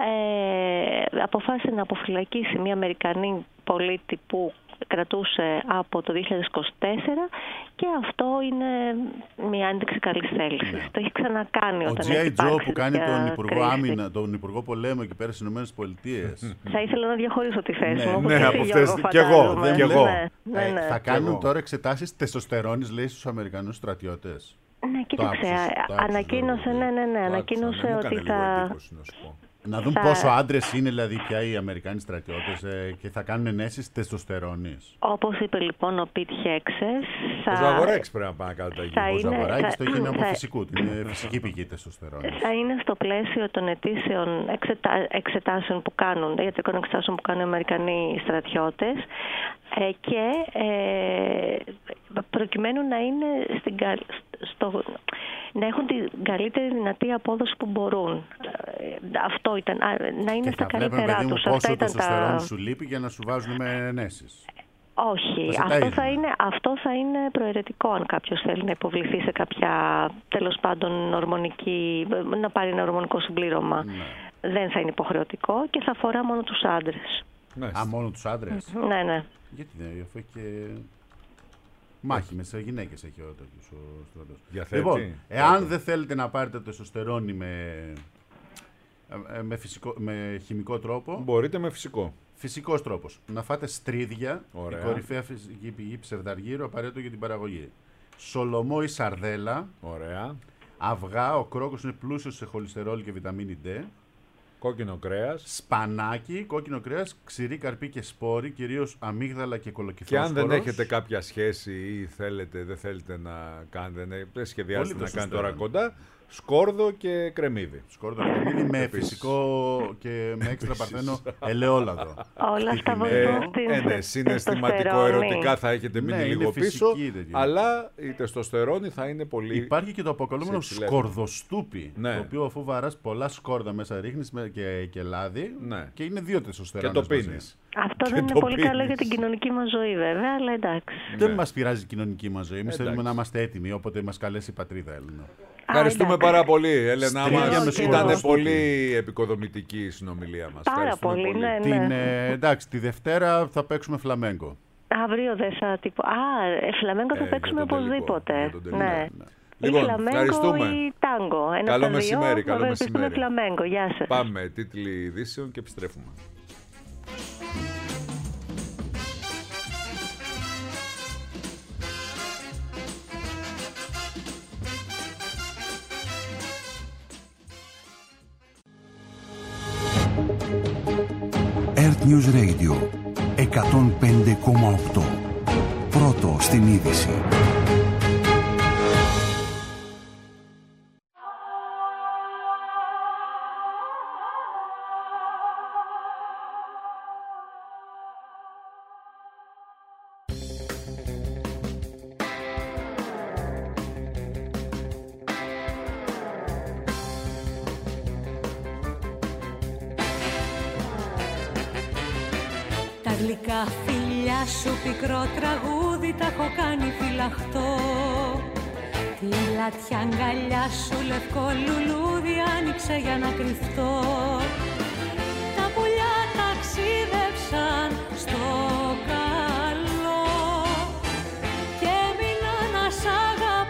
ε, αποφάσισε να αποφυλακίσει μια Αμερικανή πολίτη που κρατούσε από το δύο χιλιάδες είκοσι τέσσερα και αυτό είναι μια ένδειξη καλής θέλησης. Ναι. Το έχει ξανακάνει όταν έχει υπάρξει. Ο τζέι άι Joe που κάνει τον Υπουργό Άμυνα, τον Υπουργό Πολέμου εκεί πέρα στις Ηνωμένες Πολιτείες. Θα ήθελα να διαχωρίσω τη θέση μου. Ναι, από αυτές και εγώ. Και εγώ. Ναι, ναι. Θα κάνουν τώρα εξετάσεις τεστοστερόνης, λέει, στους Αμερικανούς στρατιώτες. Ναι, κοίταξε. Ανακοίνωσε, ναι, ναι, ναι. Ανακοίνωσε ότι θα... Να δουν θα... πόσο άντρες είναι δηλαδή πια οι Αμερικάνοι στρατιώτες ε, και θα κάνουν ενέσεις τεστοστερόνης. Όπως είπε λοιπόν ο Πιτ Χέξες. Θα... Ο Ζαγοράκης πρέπει να πάει να κάνει τα γύρω. Ο Ζαγοράκης το έχει από φυσικού, είναι φυσική πηγή τεστοστερόνης. Θα είναι στο πλαίσιο των αιτήσεων εξετά... εξετάσεων που κάνουν, ιατρικών εξετάσεων που κάνουν οι Αμερικανοί στρατιώτες ε, και ε, προκειμένου να είναι στην κα... στο... να έχουν την καλύτερη δυνατή απόδοση που μπορούν. Αυτό ήταν, να είναι και στα καλύτερά τους. τους. Πόσο τεστοστερόνη σου λείπει για να σου βάζουν με ενέσεις. Όχι. Αυτό θα, είναι, αυτό θα είναι προαιρετικό αν κάποιος θέλει να υποβληθεί σε κάποια τέλος πάντων ορμονική, να πάρει ένα ορμονικό συμπλήρωμα. Ναι. Δεν θα είναι υποχρεωτικό και θα αφορά μόνο τους άντρες. Ναι. Α, μόνο τους άντρες. Ναι, ναι. Γιατί δεν, αφού έχει και... Μάχη με τις γυναίκες έχει ο στρατός. Λοιπόν, εάν δεν θέλετε να πάρετε τεστοστερόνη με, με, φυσικό, με χημικό τρόπο... Μπορείτε με φυσικό. Φυσικός τρόπος. Να φάτε στρίδια, η κορυφαία φυσική πηγή ψευδαργύρου, απαραίτητο για την παραγωγή. Σολομό ή σαρδέλα. Ωραία. Αυγά, ο κρόκος είναι πλούσιος σε χολυστερόλ και βιταμίνη D. Κόκκινο κρέας. Σπανάκι, κόκκινο κρέας, ξηρή καρπή και σπόροι, κυρίως αμύγδαλα και κολοκυθόσφορος. Και αν δεν έχετε κάποια σχέση ή θέλετε, δεν θέλετε να κάνετε, δεν σχεδιάζετε να κάνετε τώρα κοντά, σκόρδο και κρεμμύδι. Σκόρδο και κρεμμύδι με φυσικό και με έξτρα παρθένο ελαιόλαδο. Όλα αυτά βοηθούν στην ε, ναι, συναισθηματικό ερωτικά θα έχετε μείνει ναι, λίγο πίσω, αλλά η τεστοστερόνη θα είναι πολύ... Υπάρχει και το αποκαλούμενο σκορδοστούπι, ναι. το οποίο αφού βαράς πολλά σκόρδα μέσα ρίχνεις και, και λάδι και, ναι. και είναι δύο τεστοστερόνες. Και το πίνεις. Αυτό δεν είναι πολύ πίνεις. καλό για την κοινωνική μας ζωή βέβαια, αλλά εντάξει. Δεν ναι. μας πειράζει η κοινωνική μας ζωή, εμείς θέλουμε να είμαστε έτοιμοι, όποτε μας καλέσει η πατρίδα Έλληνα. Ευχαριστούμε πάρα πολύ, Έλενα μας. Ήταν πολύ επικοδομητική η συνομιλία μας. Πάρα πολύ, πολύ. Ναι, ναι. Την, ε, εντάξει, τη Δευτέρα θα παίξουμε φλαμέγκο. Αύριο δεν θα τύπο. Α, φλαμέγκο θα ε, παίξουμε οπωσδήποτε. Ναι. ναι. Λοιπόν, ή φλαμέγκο ή τάγκο. Ένα καλό μεσημέρι, καλό μεσημέρι. Φλαμέγκο. Γεια σας. Πάμε, τίτλοι ειδήσεων και επιστρέφουμε. Earth News Radio εκατόν πέντε κόμμα οκτώ. Πρώτο στην είδηση. Τα γλυκά φιλιά σου πικρό τραγούδι τα έχω κάνει φυλαχτό. Τη λάτια αγκαλιά σου λευκό λουλούδι άνοιξε για να κρυφτώ. Τα πουλιά ταξίδεψαν στο καλό και έμεινα να σ' αγαπώ.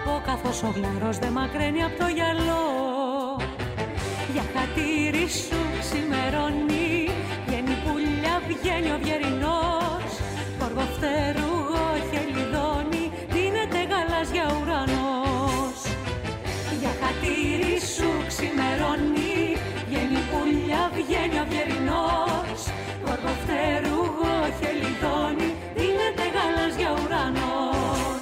καθώς ο γλάρος δεν μακραίνει από το γυαλό. Για χατήρι σου ξημερώνει, βγαίνει πουλιά, βγαίνει ο Βιερινός. Γοργοφτερούγο χελιδόνι, δίνεται γαλάζια ουρανός. Για χατήρι σου ξημερώνει, βγαίνει πουλιά, βγαίνει ο Βιερινός. Γοργοφτερούγο χελιδόνι, δίνεται γαλάζια ουρανός.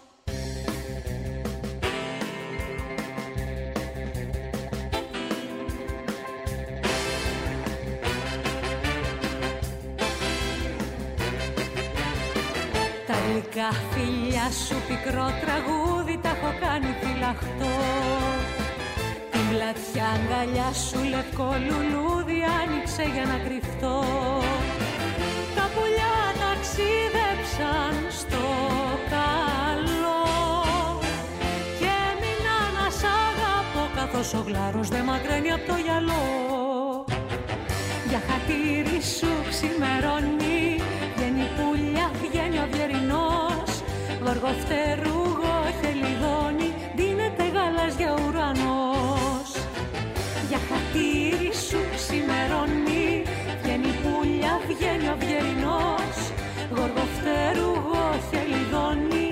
Τα γλυκά φιλιά σου πικρό τραγούδι τα έχω κάνει φυλαχτό. Την πλατιά αγκαλιά σου λευκό λουλούδι άνοιξε για να κρυφτώ. Τα πουλιά ταξίδεψαν στο καλό και έμεινα να σ' αγαπώ, καθώς ο γλάρος δεν μακραίνει από το γυαλό. Για χατήρι σου ξημερώνει, βγαίνει πουλιά, βγαίνει ο Βιερινός. Γοργοφτερούγο χελιδόνι, δίνεται γαλάζια ουρανός. Για χατήρι σου ξημερώνει, βγαίνει πουλιά, βγαίνει ο Βιερινός. Γοργοφτερούγο χελιδόνι.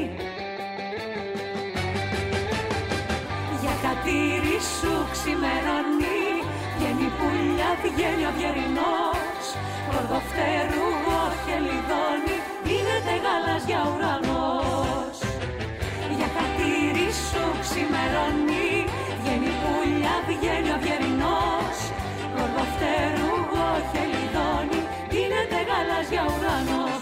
Για χατήρι σου ξημερώνει, βγαίνει πουλιά, βγαίνει ο Βιερινός. Γοργοφτερούγο χελιδόνι, δίνεται γαλάζια ουρανός. Για χατήρι σου ξημερώνει, βγαίνει πουλιά, βγαίνει ο Βιερινός. Γοργοφτερούγο χελιδόνι, δίνεται γαλάζια ουρανός.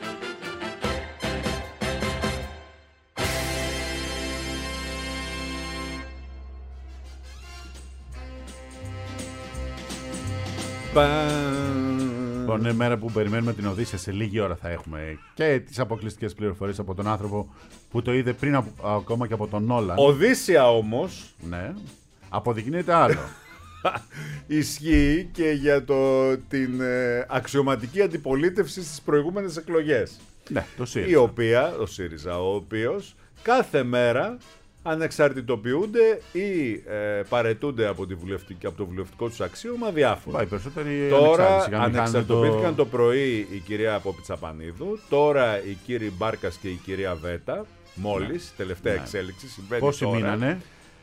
Λοιπόν, είναι μέρα που περιμένουμε την Οδύσσεια. Σε λίγη ώρα θα έχουμε και τις αποκλειστικές πληροφορίες από τον άνθρωπο που το είδε πριν από, ακόμα και από τον Νόλαν. Οδύσσεια όμως. Ναι, αποδεικνύεται άλλο. Ισχύει και για το, την ε, αξιωματική αντιπολίτευση στις προηγούμενες εκλογές. Ναι, το ΣΥΡΙΖΑ. Η οποία, ο ΣΥΡΙΖΑ, ο οποίος κάθε μέρα ανεξαρτητοποιούνται ή ε, παρετούνται από, τη βουλευτική, από το βουλευτικό τους αξίωμα διάφορα. Πάει, περισσότεροι τώρα ανεξαρτητοποιήθηκαν το... το πρωί η κυρία Πόπη-Τσαπανίδου, τώρα οι κύριοι Μπάρκας και η κυρία Βέτα, μόλις, ναι. τελευταία ναι. εξέλιξη, συμβαίνει πόσοι τώρα. μείνανε?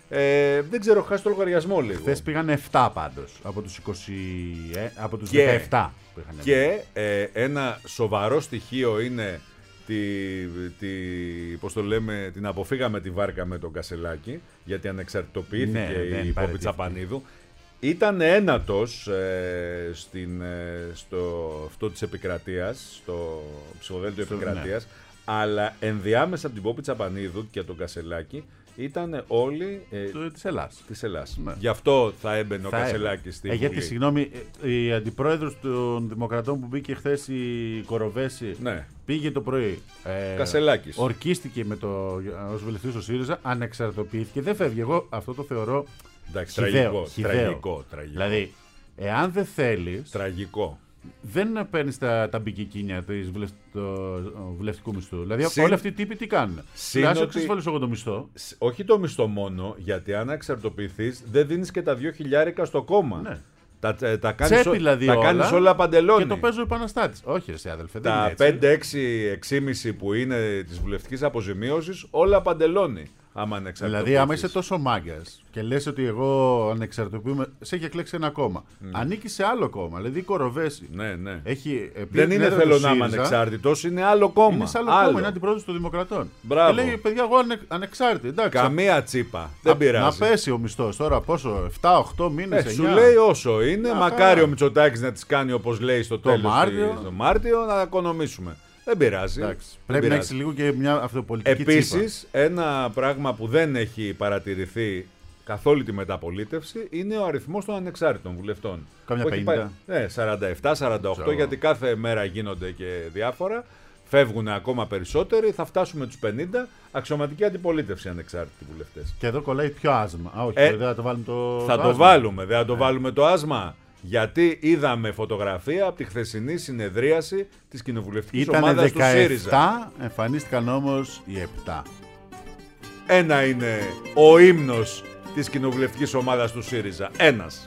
Ε, δεν ξέρω, χάσει το λογαριασμό λίγο. Χθες πήγαν επτά πάντως, από τους, είκοσι, ε, από τους και, δεκαεπτά που είχαν. Και ε, ένα σοβαρό στοιχείο είναι τη, τη, πώς το λέμε, την αποφύγαμε τη βάρκα με τον Κασελάκη, γιατί ανεξαρτητοποιήθηκε ναι, η Πόπη-Τσαπανίδου. Ήταν ένατος ε, στην, ε, στο αυτό της επικρατείας, στο ψηφοδέλτιο επικρατείας, ναι. αλλά ενδιάμεσα από την Πόπη-Τσαπανίδου και τον Κασελάκη ήταν όλοι ε, της Ελλάς. Της Ελλάς. Ναι. Γι' αυτό θα έμπαινε θα ο Κασελάκης στη ε, Βουλή. Γιατί, συγγνώμη, η αντιπρόεδρος των Δημοκρατών που μπήκε χθες η Κοροβέση, ναι. πήγε το πρωί. Ε, Κασελάκης. Ορκίστηκε με το, ως βουλευτής του ΣΥΡΙΖΑ, ανεξαρτητοποιήθηκε. Δεν φεύγει. Εγώ αυτό το θεωρώ εντάξει, χιδαίο, τραγικό, χιδαίο. τραγικό, τραγικό. Δηλαδή, εάν δεν θέλεις... Τραγικό. Δεν παίρνει τα, τα μπικικίνια του βουλευτικού μισθού. Δηλαδή, Συν... όλοι αυτοί οι τύποι τι κάνουν. Συν εξασφαλίσω εγώ το μισθό. Όχι το μισθό μόνο, γιατί αν εξαρτοποιηθείς δεν δίνεις και τα δύο χιλιάρικα στο κόμμα. Ναι. Τα, τα κάνεις δηλαδή όλα, όλα, όλα παντελόνι. Και το παίζω επαναστάτης. Όχι, εσύ αδελφέ. Τα πέντε, έξι, έξι κόμμα πέντε που είναι της βουλευτικής αποζημίωσης, όλα παντελόνι. Άμα ανεξαρτητοποιήσεις. Δηλαδή, άμα είσαι τόσο μάγκας και λες ότι εγώ ανεξαρτητοποιούμε, σε έχει εκλέξει ένα κόμμα. Mm. Ανήκει σε άλλο κόμμα. Δηλαδή, η Κοροβέση. Ναι, ναι. Έχει, δεν είναι θέλω να είμαι ανεξάρτητος, είναι άλλο κόμμα. Είναι σε άλλο, άλλο. κόμμα, είναι αντιπρόεδρος των Δημοκρατών. Μπράβο. Και λέει, παιδιά, εγώ ανε, ανεξάρτητη. Εντάξει, καμία τσίπα. Δεν να, πειράζει. Να πέσει ο μισθός τώρα, πόσο, επτά οκτώ μήνες. Ε, σου λέει όσο είναι. Να, μακάρι ο Μητσοτάκης να τις κάνει όπως λέει στο τέλος. Το Μάρτιο να οικονομήσουμε. Δεν πειράζει. Εντάξει, δεν πρέπει πειράζει. να έχει λίγο και μια αυτοπολιτική τσίπα. Επίσης, ένα πράγμα που δεν έχει παρατηρηθεί καθ' όλη τη μεταπολίτευση είναι ο αριθμός των ανεξάρτητων βουλευτών. Κάμια πενήντα. Ναι, σαράντα επτά σαράντα οκτώ, γιατί κάθε μέρα γίνονται και διάφορα. Φεύγουν ακόμα περισσότεροι, θα φτάσουμε τους πενήντα. Αξιωματική αντιπολίτευση ανεξάρτητοι βουλευτές. Και εδώ κολλάει πιο άσμα. Α, όχι, ε, δεν θα το βάλουμε το. Θα το το άσμα. βάλουμε, δεν θα το ε. βάλουμε το άσμα. Γιατί είδαμε φωτογραφία από τη χθεσινή συνεδρίαση της κοινοβουλευτικής ομάδας του ΣΥΡΙΖΑ. Ήτανε δεκαεπτά, εμφανίστηκαν όμως οι επτά. Ένα είναι ο ύμνος της κοινοβουλευτικής ομάδας του ΣΥΡΙΖΑ. Ένας.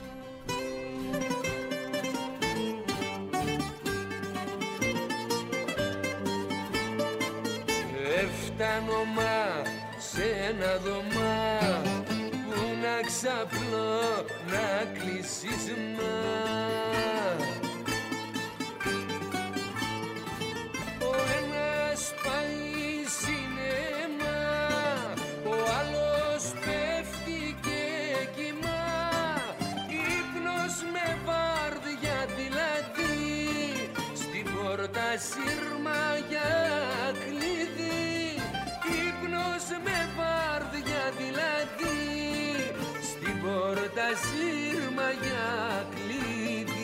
Έφτανω μα σε ένα δωμά που να ξαπλώ, να κλείσεις μα. Ο ένας πάει σινεμά, ο άλλος πέφτει και κοιμά. Ύπνος με βάρδια δηλαδή, στην πόρτα σύρμα για κλειδί. Ύπνος με βάρδια δηλαδή, στην πόρτα σύρμα για κλειδί.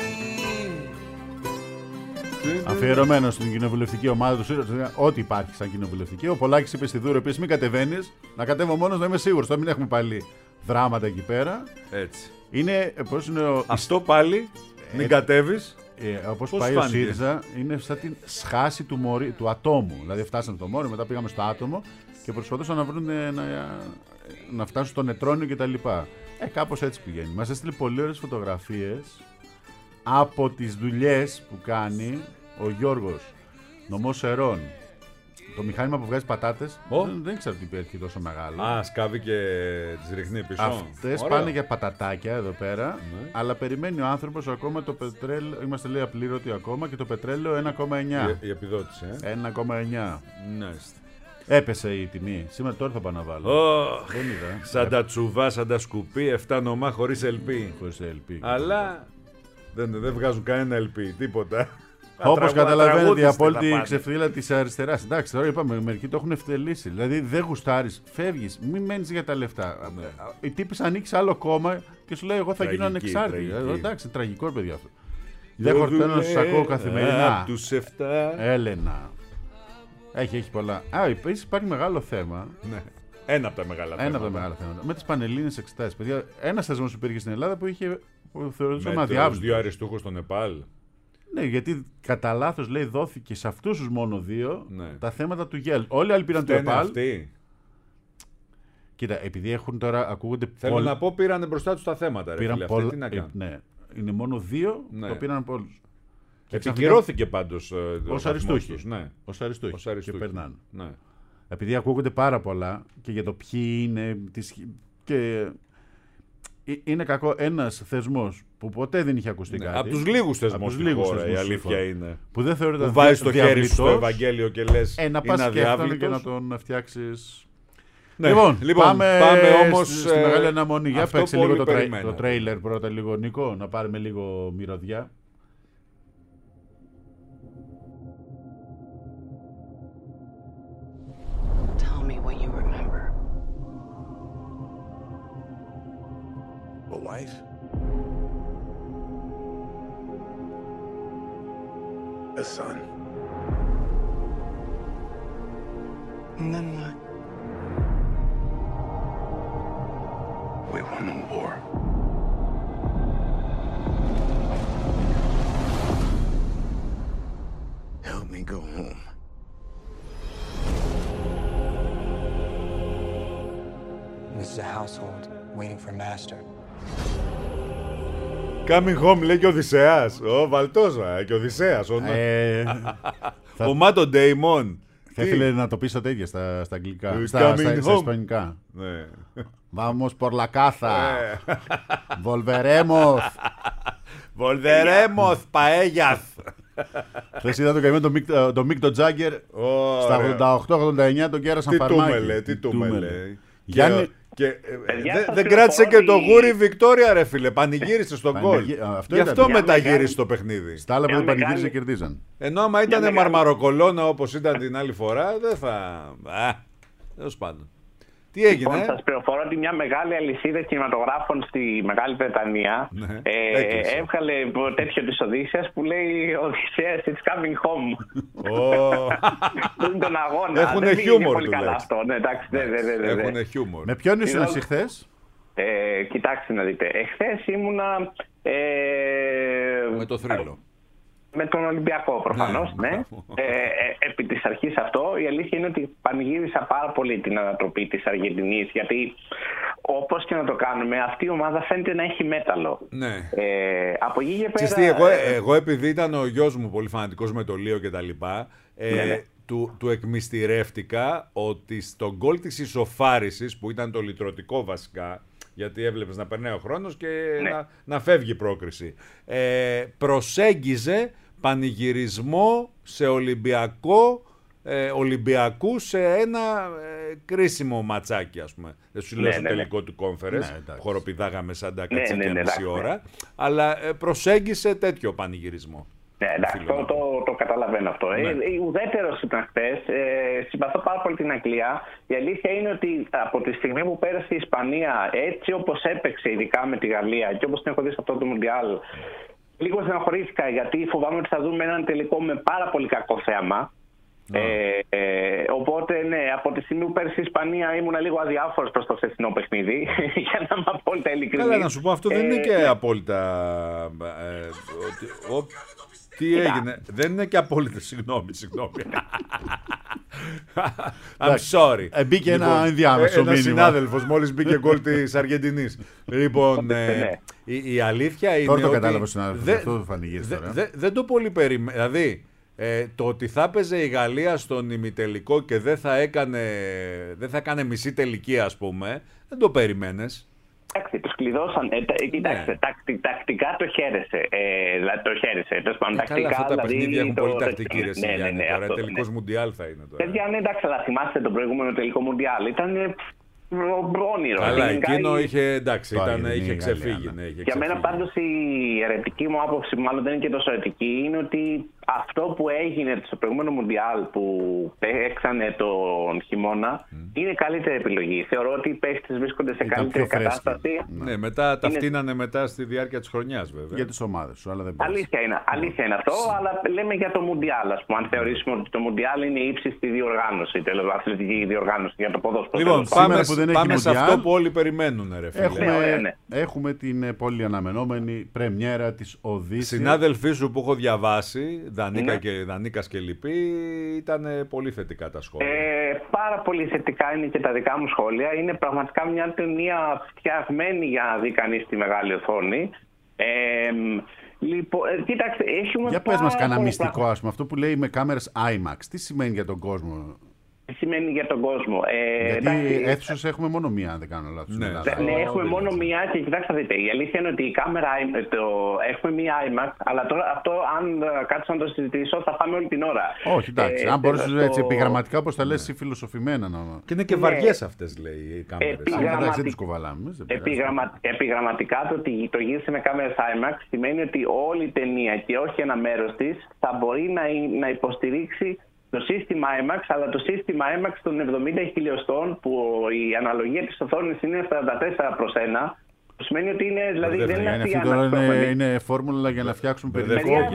Αφιερωμένο στην κοινοβουλευτική ομάδα του ΣΥΡΙΖΑ, ό,τι υπάρχει σαν κοινοβουλευτική. Ο Πολάκης είπε στη Δούρο επίσης: μην κατεβαίνεις, να κατέβω μόνος, να είμαι σίγουρος. Θα μην έχουμε πάλι δράματα εκεί πέρα. Έτσι. Είναι, πώς είναι ο... Αυτό πάλι, μην Ε, κατέβεις. Ε, όπως Πώς πάει φάνηκε? ο ΣΥΡΙΖΑ, είναι σαν την σχάση του, μωρί, του ατόμου. Δηλαδή, φτάσαμε στο μόριο, μετά πήγαμε στο άτομο και προσπαθούσαν να βρουν να, να φτάσουν στο νετρόνιο κτλ. Ε, κάπως έτσι πηγαίνει. Μας έστειλε πολύ ωραίες φωτογραφίες από τις δουλειές που κάνει ο Γιώργος νομός Σερών. Το μηχάνημα που βγάζει πατάτες Ω. δεν, δεν ξέρω τι υπήρχε τόσο μεγάλο. Α, σκάβει και τις ρίχνει πίσω. Αυτές Ωραίο. πάνε για πατατάκια εδώ πέρα, Ναι. αλλά περιμένει ο άνθρωπος ακόμα το πετρέλαιο. Είμαστε λέει απλήρωτοι ακόμα και το πετρέλαιο ένα κόμμα εννιά. Η, η επιδότηση, ε. ένα κόμμα εννιά. Ναι. Έπεσε η τιμή. Σήμερα τώρα θα πάω να βάλω. Oh, Δεν είδα. σαν τα τσουβά, σαν τα σκουπί, εφτά νομά χωρίς ελπί. Χωρίς ελπί. Αλλά δεν, δεν βγάζουν κανένα ελπί, τίποτα. Όπως καταλαβαίνετε, η Ατραγούδιστοι απόλυτη θα πάνε. ξεφτύλα της αριστεράς. Εντάξει, τώρα είπαμε, μερικοί το έχουν ευτελίσει. Δηλαδή δεν γουστάρεις, φεύγεις, μην μένεις για τα λεφτά. Η τύπης ανήκει σε άλλο κόμμα και σου λέει: εγώ θα γίνω Τραγική, ανεξάρτητη. τραγική. Ε, Εντάξει, τραγικό παιδί αυτό. Δεν χορταίνω να σας ακούω καθημερινά. Απ' τους εφτά. Έλενα. Έχει, έχει πολλά. Α, επίσης υπάρχει μεγάλο θέμα. Ναι. Ένα από τα μεγάλα Ένα από τα θέματα. μεγάλα θέματα. Με τις πανελλήνιες εξετάσεις. Παιδιά, ένας θεσμός υπήρχε στην Ελλάδα που είχε. Που θεωρούσαμε Με τους αδιάβλητο. δύο αριστούχους στο Νεπάλ. Ναι, γιατί κατά λάθος λέει δόθηκε σε αυτούς τους μόνο δύο Ναι. τα θέματα του ΓΕΛ. Όλοι οι άλλοι πήραν το Φταίνε ΕΠΑΛ. αυτοί. Κοίτα, επειδή έχουν τώρα ακούγονται Θέλω πολλ- να πω, πήρανε μπροστά τους τα θέματα. Ρε, πήραν φίλε, αυτοί πολλά- τι να ε, κάνουν. ναι. Είναι μόνο δύο Ναι. το πήραν από όλους. Και Επικυρώθηκε πάντως ε, ο Ως βαθμός αριστούχοι. τους, Ναι. Ως αριστούχοι. Ως αριστούχοι. Και περνάνε. Ναι. Επειδή ακούγονται πάρα πολλά και για το ποιοι είναι. Τις... Και ε, είναι κακό ένας θεσμός που ποτέ δεν είχε ακουστεί Ναι. κάτι. Από τους λίγους Από θεσμούς τους στη λίγους χώρα, η θεσμούς στη αλήθεια χώρα. είναι. Που δεν θεωρείται Που βάζεις το δια- χέρι σου στο διαβλητός. Ευαγγέλιο και λες Ε, να είναι πας και αυτόν και αδιάβλητος. να τον φτιάξεις. Ναι. Λοιπόν, πάμε, πάμε όμως στη, στη ε, μεγάλη αναμονή. Για αυτό παίξε που λίγο όλοι το, τρέι- περιμέναμε. το τρέιλερ πρώτα λίγο, Νίκο, να πάρουμε λίγο μυρωδιά. Tell me what you remember. A wife? A son? And then what? We won the war. Help me go home. This is a household waiting for master. Coming home λέει και ο Οδυσσέας. Ο Βαλτόζα και ο Οδυσσέας. Ο, Ε, ο Μάτο Ντέιμον. θα ήθελε να το πεις το τέτοιο στα, στα αγγλικά, Coming στα, στα, στα home. ισπανικά. Ναι. Vamos por la casa. Ε. Volveremos. Βολδερέμοθ Παέγιαθ. Χθες είδα το καημένο τον Μικ- τον Μικ τον Τζάγκερ στα ογδόντα οκτώ ογδόντα εννιά τον κέρασαν Τι φαρμάκι. τούμελε, τι τούμελε. Γιάννη, Και, ε, Παιδιά, δε- σας δεν κράτησε και πληροφορώ το ότι- γούρι Βικτόρια, ρε φίλε. Πανηγύρισε στον γκολ. Πανηγύ- α, αυτό Γι' ήταν. αυτό Μια μεταγύρισε το παιχνίδι. στα άλλα που Μια δεν πανηγύριζε μεγάλη- κερδίζαν. Ενώ άμα ήταν μεγάλη- μαρμαροκολόνα όπως ήταν την άλλη φορά, δεν θα. Α, τέλος πάντων. Τι Λοιπόν, έγινε, σας πληροφορώ ότι μια μεγάλη αλυσίδα κινηματογράφων στη Μεγάλη Βρετανία Ναι, ε, έκλεισε. έβγαλε τέτοιο της Οδύσσιας που λέει Οδυσσέας, it's coming home. Ω, Που είναι τον αγώνα. Έχουνε Δεν είναι χιούμορ πολύ καλά τουλάχιστον. αυτό. Ναι, εντάξει, ναι, ναι, ναι, ναι, ναι. έχουνε χιούμορ. Με ποιον ήσουν Είδα- εσύ χθες? Ε, κοιτάξτε να δείτε. Εχθές ήμουνα... Ε, Με το θρύλο. Με τον Ολυμπιακό προφανώς, ναι. ναι. Ε, ε, επί της αρχής αυτό, η αλήθεια είναι ότι πανηγύρισα πάρα πολύ την ανατροπή της Αργεντινής, γιατί όπως και να το κάνουμε, αυτή η ομάδα φαίνεται να έχει μέταλλο. Ναι. Ε, από εκεί και πέρα... Τσιστή, εγώ, εγώ επειδή ήταν ο γιος μου πολύ φανατικός με το Λίο και τα λοιπά, ε, ναι, ναι. Του, του εκμυστηρεύτηκα ότι στον γκολ της ισοφάρισης, που ήταν το λυτρωτικό βασικά, γιατί έβλεπες να περνάει ο χρόνος και ναι. να, να φεύγει η πρόκριση, ε, προσέγγιζε πανηγυρισμό σε Ολυμπιακό, ε, Ολυμπιακού σε ένα ε, κρίσιμο ματσάκι, ας πούμε. Δεν σου λέω ναι, στο ναι, τελικό ναι. του conference, ναι, χοροπηδάγαμε σαν τα κατσίκια ναι, ναι, ναι, μισή ναι, ώρα, ναι. αλλά ε, προσέγγισε τέτοιο πανηγυρισμό. Ναι, εντάξει, το, το, το καταλαβαίνω αυτό. Ναι. Ε, ουδέτερος ήταν χθες. Ε, συμπαθώ πάρα πολύ την Αγγλία. Η αλήθεια είναι ότι από τη στιγμή που πέρασε η Ισπανία, έτσι όπως έπαιξε, ειδικά με τη Γαλλία και όπως την έχω δει σε αυτό το Μουντιάλ, λίγο στεναχωρήθηκα, γιατί φοβάμαι ότι θα δούμε έναν τελικό με πάρα πολύ κακό θέαμα. Mm. Ε, ε, οπότε, ναι, από τη στιγμή που πέρασε η Ισπανία ήμουν λίγο αδιάφορος προς το χθεσινό παιχνίδι, για να είμαι απόλυτα ειλικρινής. Καλά, να σου πω, αυτό δεν είναι και απόλυτα. Ε, ότι, ο, τι Κοίτα. έγινε, δεν είναι και απόλυτα. Συγγνώμη, συγγνώμη. I'm sorry. Ε, μπήκε λοιπόν, ένα ενδιάμεσο μήνυμα. Ένας συνάδελφος μόλις μπήκε γκολ της Αργεντινής. Λοιπόν, ε, η, η αλήθεια είναι. Τώρα το ότι κατάλαβα ο συνάδελφος. Δε, αυτό το φανηγείς τώρα. Δεν δε, δε το πολύ περιμέ... Δηλαδή, ε, το ότι θα έπαιζε η Γαλλία στον ημιτελικό και δεν θα έκανε, δεν θα έκανε μισή τελική, ας πούμε, δεν το περιμένες. Εντάξει, τους κλειδώσαν. Ε, κοιτάξτε, ναι. τακτι, τακτικά το χαίρεσε. Ε, δηλαδή το χαίρεσε. Το σπαν, ε, τακτικά, καλά, αυτά τα δηλαδή, παιχνίδια έχουν το, πολύ το, τακτική ρε ναι, ναι, ναι, τώρα. αυτό, τελικός ναι. Μουντιάλ θα είναι τώρα. Παιδιά, ναι, εντάξει, αλλά θυμάστε τον προηγούμενο τελικό Μουντιάλ. Ήταν όνειρο. Καλά, εκείνο είχε, εντάξει, ήταν, είχε ξεφύγει. Ναι, είχε για μένα πάντως η αιρετική μου άποψη, μάλλον δεν είναι και τόσο αιρετική, είναι ότι αυτό που έγινε στο προηγούμενο Μουντιάλ που παίξανε τον χειμώνα mm. είναι καλύτερη επιλογή. Θεωρώ ότι οι παίχτες βρίσκονται σε ήταν καλύτερη κατάσταση. Ναι, μετά τα είναι... φτύνανε μετά στη διάρκεια της χρονιάς βέβαια. Για τις ομάδες σου, αλλά δεν πέρασε. Αλήθεια είναι, αλήθεια είναι αυτό, mm. αλλά λέμε για το Μουντιάλ, ας πούμε, αν θεωρήσουμε ότι το Μουντιάλ είναι η ύψιστη διοργάνωση, τέλος, αθλητική διοργάνωση για το ποδόσφαιρο. Λοιπόν, πάμε, που δεν πάμε σε αυτό που όλοι περιμένουν, ρε φίλε. Έχουμε, ναι, ναι. έχουμε την πολύ αναμενόμενη πρεμιέρα της Οδύσσειας. Συνάδελφοί σου που έχω διαβάσει, Δανίκα ναι. και Δανίκας και λοιποί, ήταν πολύ θετικά τα σχόλια. Ε, πάρα πολύ θετικά είναι και τα δικά μου σχόλια. Είναι πραγματικά μια ταινία φτιαγμένη για να δει κανείς στη μεγάλη οθόνη. Ε, λοιπόν, κοίταξε, έχουμε για πες μας κανένα μυστικό, ας πούμε, αυτό που λέει με κάμερες IMAX. Τι σημαίνει για τον κόσμο? Τι σημαίνει για τον κόσμο? Ε, Γιατί αίθουσες έχουμε μόνο μία, αν δεν κάνω λάθος. Ναι, ναι, έχουμε μόνο μία και κοιτάξτε δείτε. Η αλήθεια είναι ότι η κάμερα, το, έχουμε μία IMAX, αλλά τώρα αυτό αν κάτσω να το συζητήσω θα πάμε όλη την ώρα. Όχι, εντάξει. Ε, αν μπορείς το... έτσι επιγραμματικά, όπως τα λες εσύ, φιλοσοφημένα. Να... Και είναι και βαριές ναι. αυτές, λέει, οι κάμερες. Επιγραμματι... δεν τις κουβαλάμε. Επιγραμμα... Επιγραμματικά το ότι το γύρισε με κάμερες IMAX σημαίνει ότι όλη η ταινία και όχι ένα μέρος της θα μπορεί να, να υποστηρίξει το σύστημα IMAX, αλλά το σύστημα IMAX των εβδομήντα χιλιοστών, που η αναλογία της οθόνης είναι σαράντα τέσσερα προς ένα, που σημαίνει ότι είναι, δηλαδή δεν είναι αυτή είναι, είναι φόρμουλα για να φτιάξουν παιδεύκο.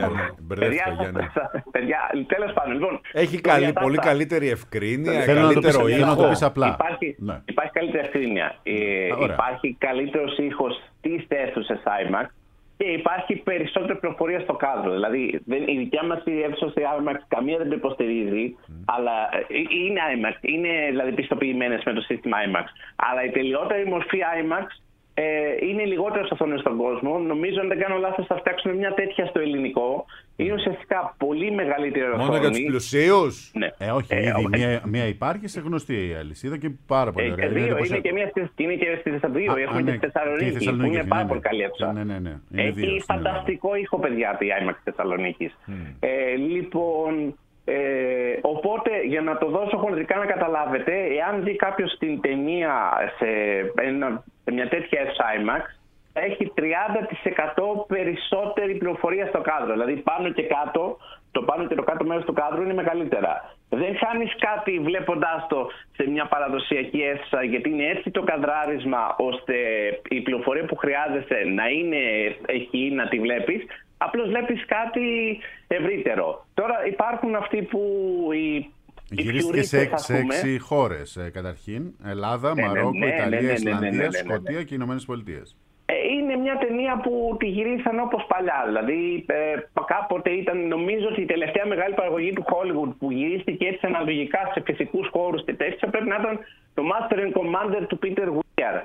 Παιδιά, τέλος πάντων, λοιπόν. Έχει καλή, πολύ καλύτερη ευκρίνεια, καλύτερο ήχο. Να το πεις απλά. Υπάρχει, ναι. υπάρχει καλύτερη ευκρίνεια. Ε, υπάρχει καλύτερος ήχος στις αίθουσες IMAX. Και υπάρχει περισσότερη πληροφορία στο κάδρο. Δηλαδή, δεν, η δικιά μας η αίθουσα IMAX καμία δεν το υποστηρίζει, mm. αλλά είναι IMAX, είναι δηλαδή πιστοποιημένες με το σύστημα IMAX. Αλλά η τελειότερη μορφή IMAX ε, είναι λιγότερες οθόνες στον κόσμο. Νομίζω, αν δεν κάνω λάθος, θα φτιάξουμε μια τέτοια στο ελληνικό. Είναι ουσιαστικά πολύ μεγαλύτερη οθόνη. Μόνο για τους πλουσίους? Ναι. Ε, όχι, ε, ήδη ε, μία, μία υπάρχει σε γνωστή η αλυσίδα και πάρα πολύ ωραία. Ε, δύο, είναι, είναι και μία στις, είναι και στις δύο. Έχουμε ναι, και στη Θεσσαλονίκη, που είναι πάρα ναι, πολύ καλή αίθουσα. Ναι, ναι, ναι. Έχει δύο, φανταστικό ήχο, παιδιά, η IMAX Θεσσαλονίκης. Mm. Ε, λοιπόν, ε, οπότε για να το δώσω χοντρικά να καταλάβετε, εάν δει κάποιος την ταινία σε, ένα, σε μια τέτοια αίθουσα IMAX, έχει τριάντα τοις εκατό περισσότερη πληροφορία στο κάδρο. Δηλαδή πάνω και κάτω, το πάνω και το κάτω μέρος του κάδρου είναι μεγαλύτερα. Δεν χάνεις κάτι βλέποντάς το σε μια παραδοσιακή αίθουσα, γιατί είναι έτσι το καδράρισμα ώστε η πληροφορία που χρειάζεσαι να είναι εκεί, να τη βλέπεις. Απλώς βλέπεις κάτι ευρύτερο. Τώρα υπάρχουν αυτοί που... Οι γυρίστηκε σε, σε έξι χώρες ε, καταρχήν. Ελλάδα, ναι, Μαρόκο, ναι, ναι, Ιταλία, ναι, ναι, Ισλανδία, ναι, ναι, ναι, ναι, ναι. Σκωτία και Ηνωμένες Πολιτείες. είναι μια ταινία που τη γυρίσαν όπως παλιά. Δηλαδή ε, κάποτε ήταν, νομίζω ότι η τελευταία μεγάλη παραγωγή του Hollywood που γυρίστηκε έτσι αναλογικά σε φυσικούς χώρους και τέτοια πρέπει να ήταν το Master and Commander του Peter Weir.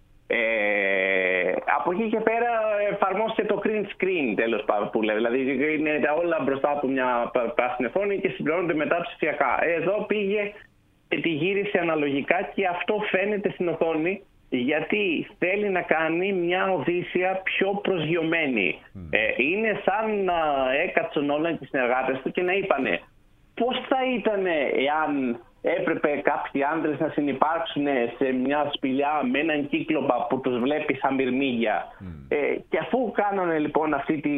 Ε, από εκεί και πέρα εφαρμόστηκε το green screen, τέλος πάντων, που λέει. Δηλαδή είναι όλα μπροστά από μια πράσινη οθόνη και συμπληρώνονται μετά ψηφιακά. Εδώ πήγε και τη γύρισε αναλογικά και αυτό φαίνεται στην οθόνη, γιατί θέλει να κάνει μια Οδύσσεια πιο προσγειωμένη. Mm. Ε, είναι σαν να έκατσε ο Νόλαν και οι συνεργάτες του και να είπανε πώς θα ήταν εάν έπρεπε κάποιοι άντρες να συνυπάρξουν σε μια σπηλιά με έναν κύκλοπα που τους βλέπει σαν μυρμήγκια. Mm. Ε, και αφού κάνανε λοιπόν αυτή, τη,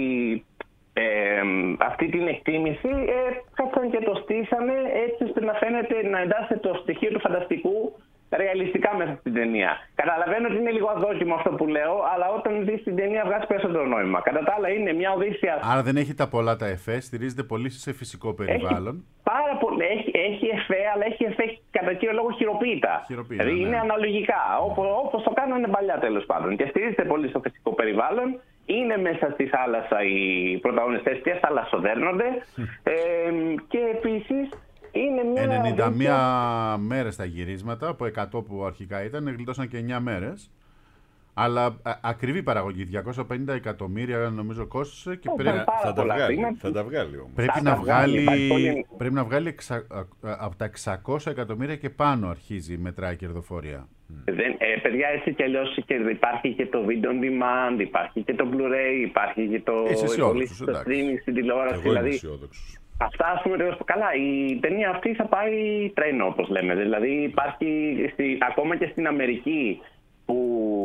ε, αυτή την εκτίμηση, ε, κάτσαν και το στήσανε έτσι ώστε να φαίνεται να εντάσσεται το στοιχείο του φανταστικού ρεαλιστικά μέσα στην ταινία. Καταλαβαίνω ότι είναι λίγο αδόκιμο αυτό που λέω, αλλά όταν δεις την ταινία βγάζει περισσότερο νόημα. Κατά τα άλλα είναι μια Οδύσσεια. Άρα δεν έχει τα πολλά τα εφέ, στηρίζεται πολύ σε φυσικό περιβάλλον. Έχει πάρα πολύ. Έχει, έχει εφέ, αλλά έχει εφέ κατά κύριο λόγο χειροποίητα. Χειροποίητα, δηλαδή ναι. Είναι αναλογικά, όπως το κάνανε παλιά τέλος πάντων. Και στηρίζεται πολύ στο φυσικό περιβάλλον. Είναι μέσα στη θάλασσα οι πρωταγωνιστές και θαλασσοδέρνονται. ε, και επίσης. Είναι μια ενενήντα μία μέρες τα γυρίσματα, από εκατό που αρχικά ήταν, γλιτώσαν και εννιά μέρες. Αλλά α, ακριβή παραγωγή, διακόσια πενήντα εκατομμύρια νομίζω κόστησε και πρέπει, θα, τα βγάλει, θα τα βγάλει όμως. Πρέπει, θα να, τα βγάλει, βγάλει, πολύ... πρέπει να βγάλει εξα, από τα εξακόσια εκατομμύρια και πάνω αρχίζει μετράει η κερδοφορία. Δεν, ε, παιδιά, έτσι κι αλλιώς υπάρχει και το video on demand, υπάρχει και το Blu-ray, υπάρχει και το streaming στην τηλεόραση. Εγώ είμαι αισιόδοξος. Αυτά, ας πούμε, καλά, η ταινία αυτή θα πάει τρένο, όπως λέμε. Δηλαδή υπάρχει στη, ακόμα και στην Αμερική που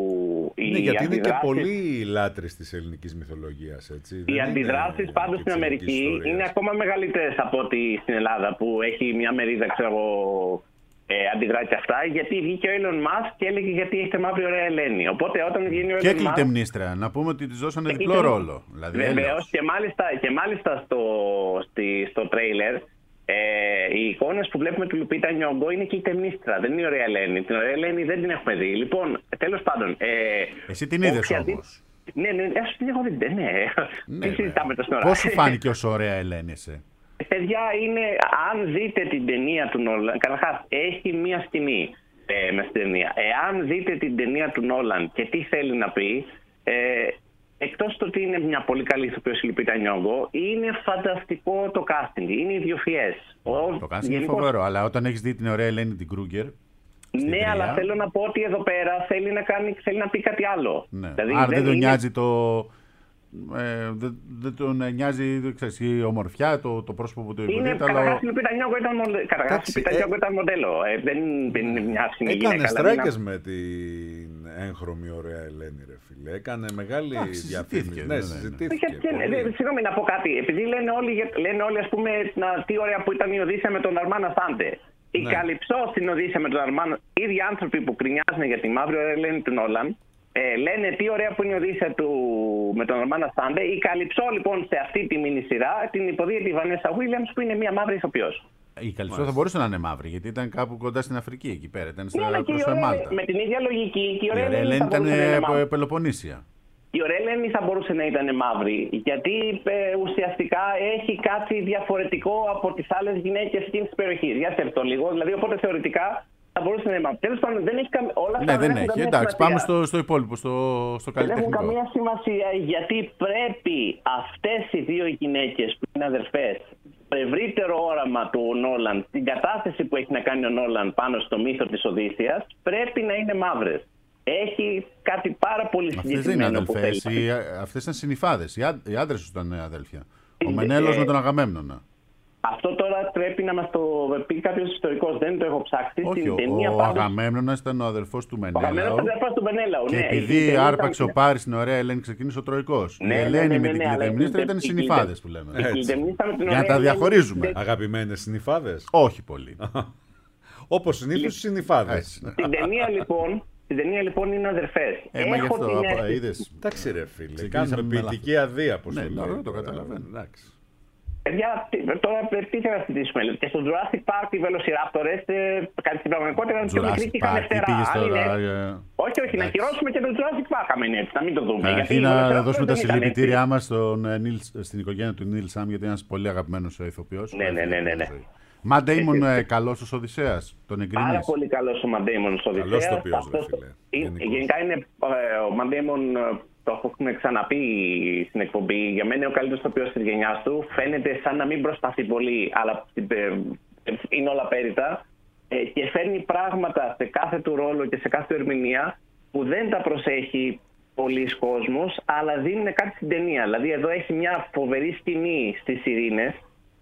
οι ναι, γιατί αντιδράσεις... είναι και πολύ λάτρες της ελληνικής μυθολογίας, έτσι. Οι αντιδράσεις πάντως στην Αμερική ιστορίας. Είναι ακόμα μεγαλύτερες από ότι στην Ελλάδα, που έχει μια μερίδα, ξέρω εγώ, ε, αντιδρά και αυτά, γιατί βγήκε ο Elon Musk και έλεγε γιατί έχετε μαύρη ωραία Ελένη. Οπότε όταν βγαίνει ο Elon Musk... Και κλειτεμνίστρα, να πούμε ότι της δώσανε διπλό ρόλο. Δηλαδή, βεβαίως, και μάλιστα, και μάλιστα στο, στη, στο τρέιλερ, ε, οι εικόνες που βλέπουμε του Λουπίτα Νιόγκο είναι κλειτεμνίστρα, δεν είναι η ωραία Ελένη. Την ωραία Ελένη δεν την έχουμε δει. Λοιπόν, τέλος πάντων... Ε, Εσύ την είδες όμως. Ναι, ναι, ας την έχω δει, ναι. ναι Τι συζητάμε το σύνορα. Πώς σου φάνηκε όσο ωραία Ελένη εσύ? Παιδιά, είναι, αν δείτε την ταινία του Νόλαν, καταρχάς έχει μία σκηνή ε, μες στην ταινία. Εάν δείτε την ταινία του Νόλαν και τι θέλει να πει, ε, εκτός το ότι είναι μια πολύ καλή ηθοποιός η Λουπίτα Νιόγκο, είναι φανταστικό το casting, είναι ιδιοφυές. Το casting είναι φοβερό, αλλά όταν έχεις δει την ωραία Ελένη την Κρούγκερ. Ναι, τρία, αλλά θέλω να πω ότι εδώ πέρα θέλει να, κάνει, θέλει να πει κάτι άλλο. Ναι. Δηλαδή, άρα δεν, δεν τον είναι... νοιάζει το... Ε, δεν, δεν τον νοιάζει δεν ξέρεις, η ομορφιά, το, το πρόσωπο που το υποδείται. Καταρχάς η Λουπίτα Νιόγκο ήταν, ήταν, ήταν μοντέλο. Ε, δεν, δεν είναι μια συνεχή γυναίκα. Έκανε στράκες με την έγχρωμη ωραία Ελένη, ρε φίλε. Έκανε μεγάλη διαφήμιση. Ναι, συζητήθηκε. Συγγνώμη να πω κάτι. Επειδή λένε όλοι, λένε όλοι ας πούμε, να, τι ωραία που ήταν η Οδύσσεια με τον Αρμάν Ασάντε. Η ναι. Καλυψό στην Οδύσσεια με τον Αρμάν, οι ίδιοι άνθρωποι που κρινιάζουν για τη μαύρη ωραία Ελένη του Νόλαν, Ε, λένε τι ωραία που είναι η Οδύσσεια του με τον Αρμάν Ασάντε. Η Καλυψό λοιπόν σε αυτή τη μίνι σειρά την υποδίεται η Βανέσα Βίλιαμς που είναι μια μαύρη ηθοποιός. Η Καλυψό θα μπορούσε να είναι μαύρη γιατί ήταν κάπου κοντά στην Αφρική εκεί πέρα. Ήταν ναι, στην Μάλτα. Με την ίδια λογική και η ωραία Ελένη ήταν Πελοποννήσια. Η ωραία Ελένη θα μπορούσε να ήταν μαύρη γιατί ε, ουσιαστικά έχει κάτι διαφορετικό από τις άλλες γυναίκες εκείνης της περιοχής. Για σκεφτώ λίγο, δηλαδή οπότε θεωρητικά. Θα μπορούσε να είναι μαύρη. Τέλος πάντων, δεν έχει καμία. Όλα αυτά ναι, δεν, δεν έχει. Εντάξει, πάμε στο, στο υπόλοιπο, στο, στο καλλιτεχνικό. Δεν έχουν καμία σημασία γιατί πρέπει αυτές οι δύο γυναίκες που είναι αδερφές, το ευρύτερο όραμα του Νόλαν, την κατάθεση που έχει να κάνει ο Νόλαν πάνω στο μύθο της Οδύσσειας, πρέπει να είναι μαύρες. Έχει κάτι πάρα πολύ συγκεκριμένο. Αυτές δεν είναι αδελφές, αυτές ήταν συνυφάδες. Οι, οι άντρες τους ήταν αδέλφια. Ο Μενέλος ε, με τον Αγαμέμνονα. Αυτό τώρα πρέπει να μας το πει κάποιος ιστορικός, δεν το έχω ψάξει. Όχι, Στην ο, ταινία ο πάντως... Αγαμέμνονας ήταν ο αδερφός του Μενέλαου. Ο Αγαμέμνονας ήταν ο αδερφός του Μενέλαου, και ναι. επειδή άρπαξε ο Πάρης την ωραία Ελένη, ξεκίνησε ο Τροϊκός. Ναι, η Ελένη ναι, ναι, με ναι, την ναι, κλειδεμνίστρα ήταν οι συνυφάδες που λέμε. Για να τα διαχωρίζουμε. Αγαπημένες συνυφάδες. Όχι πολύ. Όπως συνήθως οι συνυφάδες. Στην ταινία λοιπόν... Στην ταινία λοιπόν είναι αδερφές. Ε, μα γι' αυτό είδες. Εντάξει ρε φίλε, κάνουμε ποιητική αδεία, πώς το λέει. το καταλαβαίνω. Παιδιά, τώρα τι θα συζητήσουμε. Και στο Jurassic Park οι Velociraptors, κάτι στην πραγματικότητα ήταν πιο μικροί και είχαν φτερά. Όχι, όχι, να κυρώσουμε και το Jurassic Park, αν είναι έτσι, να μην το δούμε. Αρχή να δώσουμε τα συλληπιτήριά μας στην οικογένεια του Νίλ Σαμ, γιατί είναι ένας πολύ αγαπημένος ηθοποιός. Ναι, ναι, ναι, ναι. Ματ Ντέιμον, καλός ως Οδυσσέας, τον εγκρίνεις? Πάρα πολύ καλός ο Ματ Ντέιμον ως Οδυσσέας. Καλός τοπιός, ρε φίλε. Γενικά είναι ο Ματ Ντέιμον. Το έχουμε ξαναπεί στην εκπομπή. Για μένα είναι ο καλύτερος τοπιός της γενιάς του. Φαίνεται σαν να μην προσπαθεί πολύ, αλλά είναι όλα πέριτα. Και φέρνει πράγματα σε κάθε του ρόλο και σε κάθε του ερμηνεία που δεν τα προσέχει πολλής κόσμος, αλλά δίνουν κάτι στην ταινία. Δηλαδή, εδώ έχει μια φοβερή σκηνή στις Σιρήνες.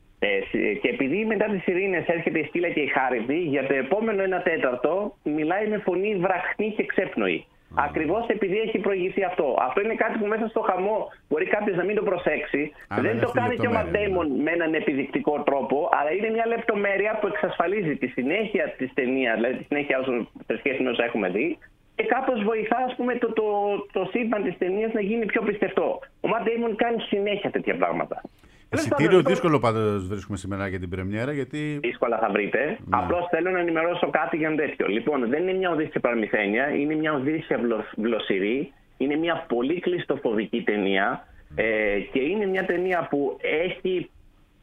Και επειδή μετά τις Σιρήνες έρχεται η Στήλα και η Χάριβη, για το επόμενο ένα τέταρτο μιλάει με φωνή βραχνή και ξέπνοη. Mm. Ακριβώς επειδή έχει προηγηθεί αυτό. Αυτό είναι κάτι που μέσα στο χαμό μπορεί κάποιος να μην το προσέξει. Α, δεν το κάνει και ο Ματ Ντέιμον με έναν επιδεικτικό τρόπο, αλλά είναι μια λεπτομέρεια που εξασφαλίζει τη συνέχεια της ταινίας, δηλαδή τη συνέχεια σε σχέση με όσα έχουμε δει, και κάπως βοηθά, ας πούμε, το, το, το σύμπαν της ταινίας να γίνει πιο πιστευτό. Ο Ματ Ντέιμον κάνει συνέχεια τέτοια πράγματα. Εισιτήριο δύσκολο πάντως βρίσκουμε σήμερα για την πρεμιέρα, γιατί... Δύσκολα θα βρείτε. Ναι. Απλώς θέλω να ενημερώσω κάτι για τέτοιο. Λοιπόν, δεν είναι μια Οδύσσια Παραμυθένια, είναι μια Οδύσσια Βλοσιρή. Είναι μια πολύ κλειστοφοβική ταινία ε, και είναι μια ταινία που έχει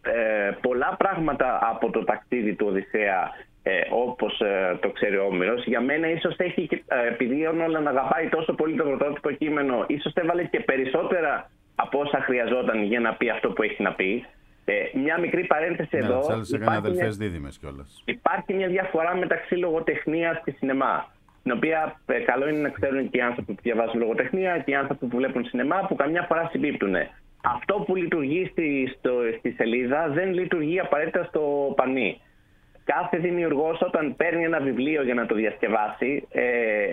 ε, πολλά πράγματα από το ταξίδι του Οδυσσέα, ε, όπως ε, το ξέρει ο Όμηρος. Για μένα ίσως έχει, ε, επειδή ο Νόλαν αγαπάει τόσο πολύ το πρωτότυπο κείμενο, ίσως έβαλε και περισσότερα από όσα χρειαζόταν για να πει αυτό που έχει να πει. Ε, μια μικρή παρένθεση ναι, εδώ. Υπάρχει μια... δίδυμες κιόλας. Υπάρχει μια διαφορά μεταξύ λογοτεχνίας και σινεμά. Την οποία ε, καλό είναι να ξέρουν και οι άνθρωποι που διαβάζουν λογοτεχνία και οι άνθρωποι που βλέπουν σινεμά, που καμιά φορά συμπίπτουν. Αυτό που λειτουργεί στη, στο, στη σελίδα δεν λειτουργεί απαραίτητα στο πανί. Κάθε δημιουργός όταν παίρνει ένα βιβλίο για να το διασκευάσει, ε,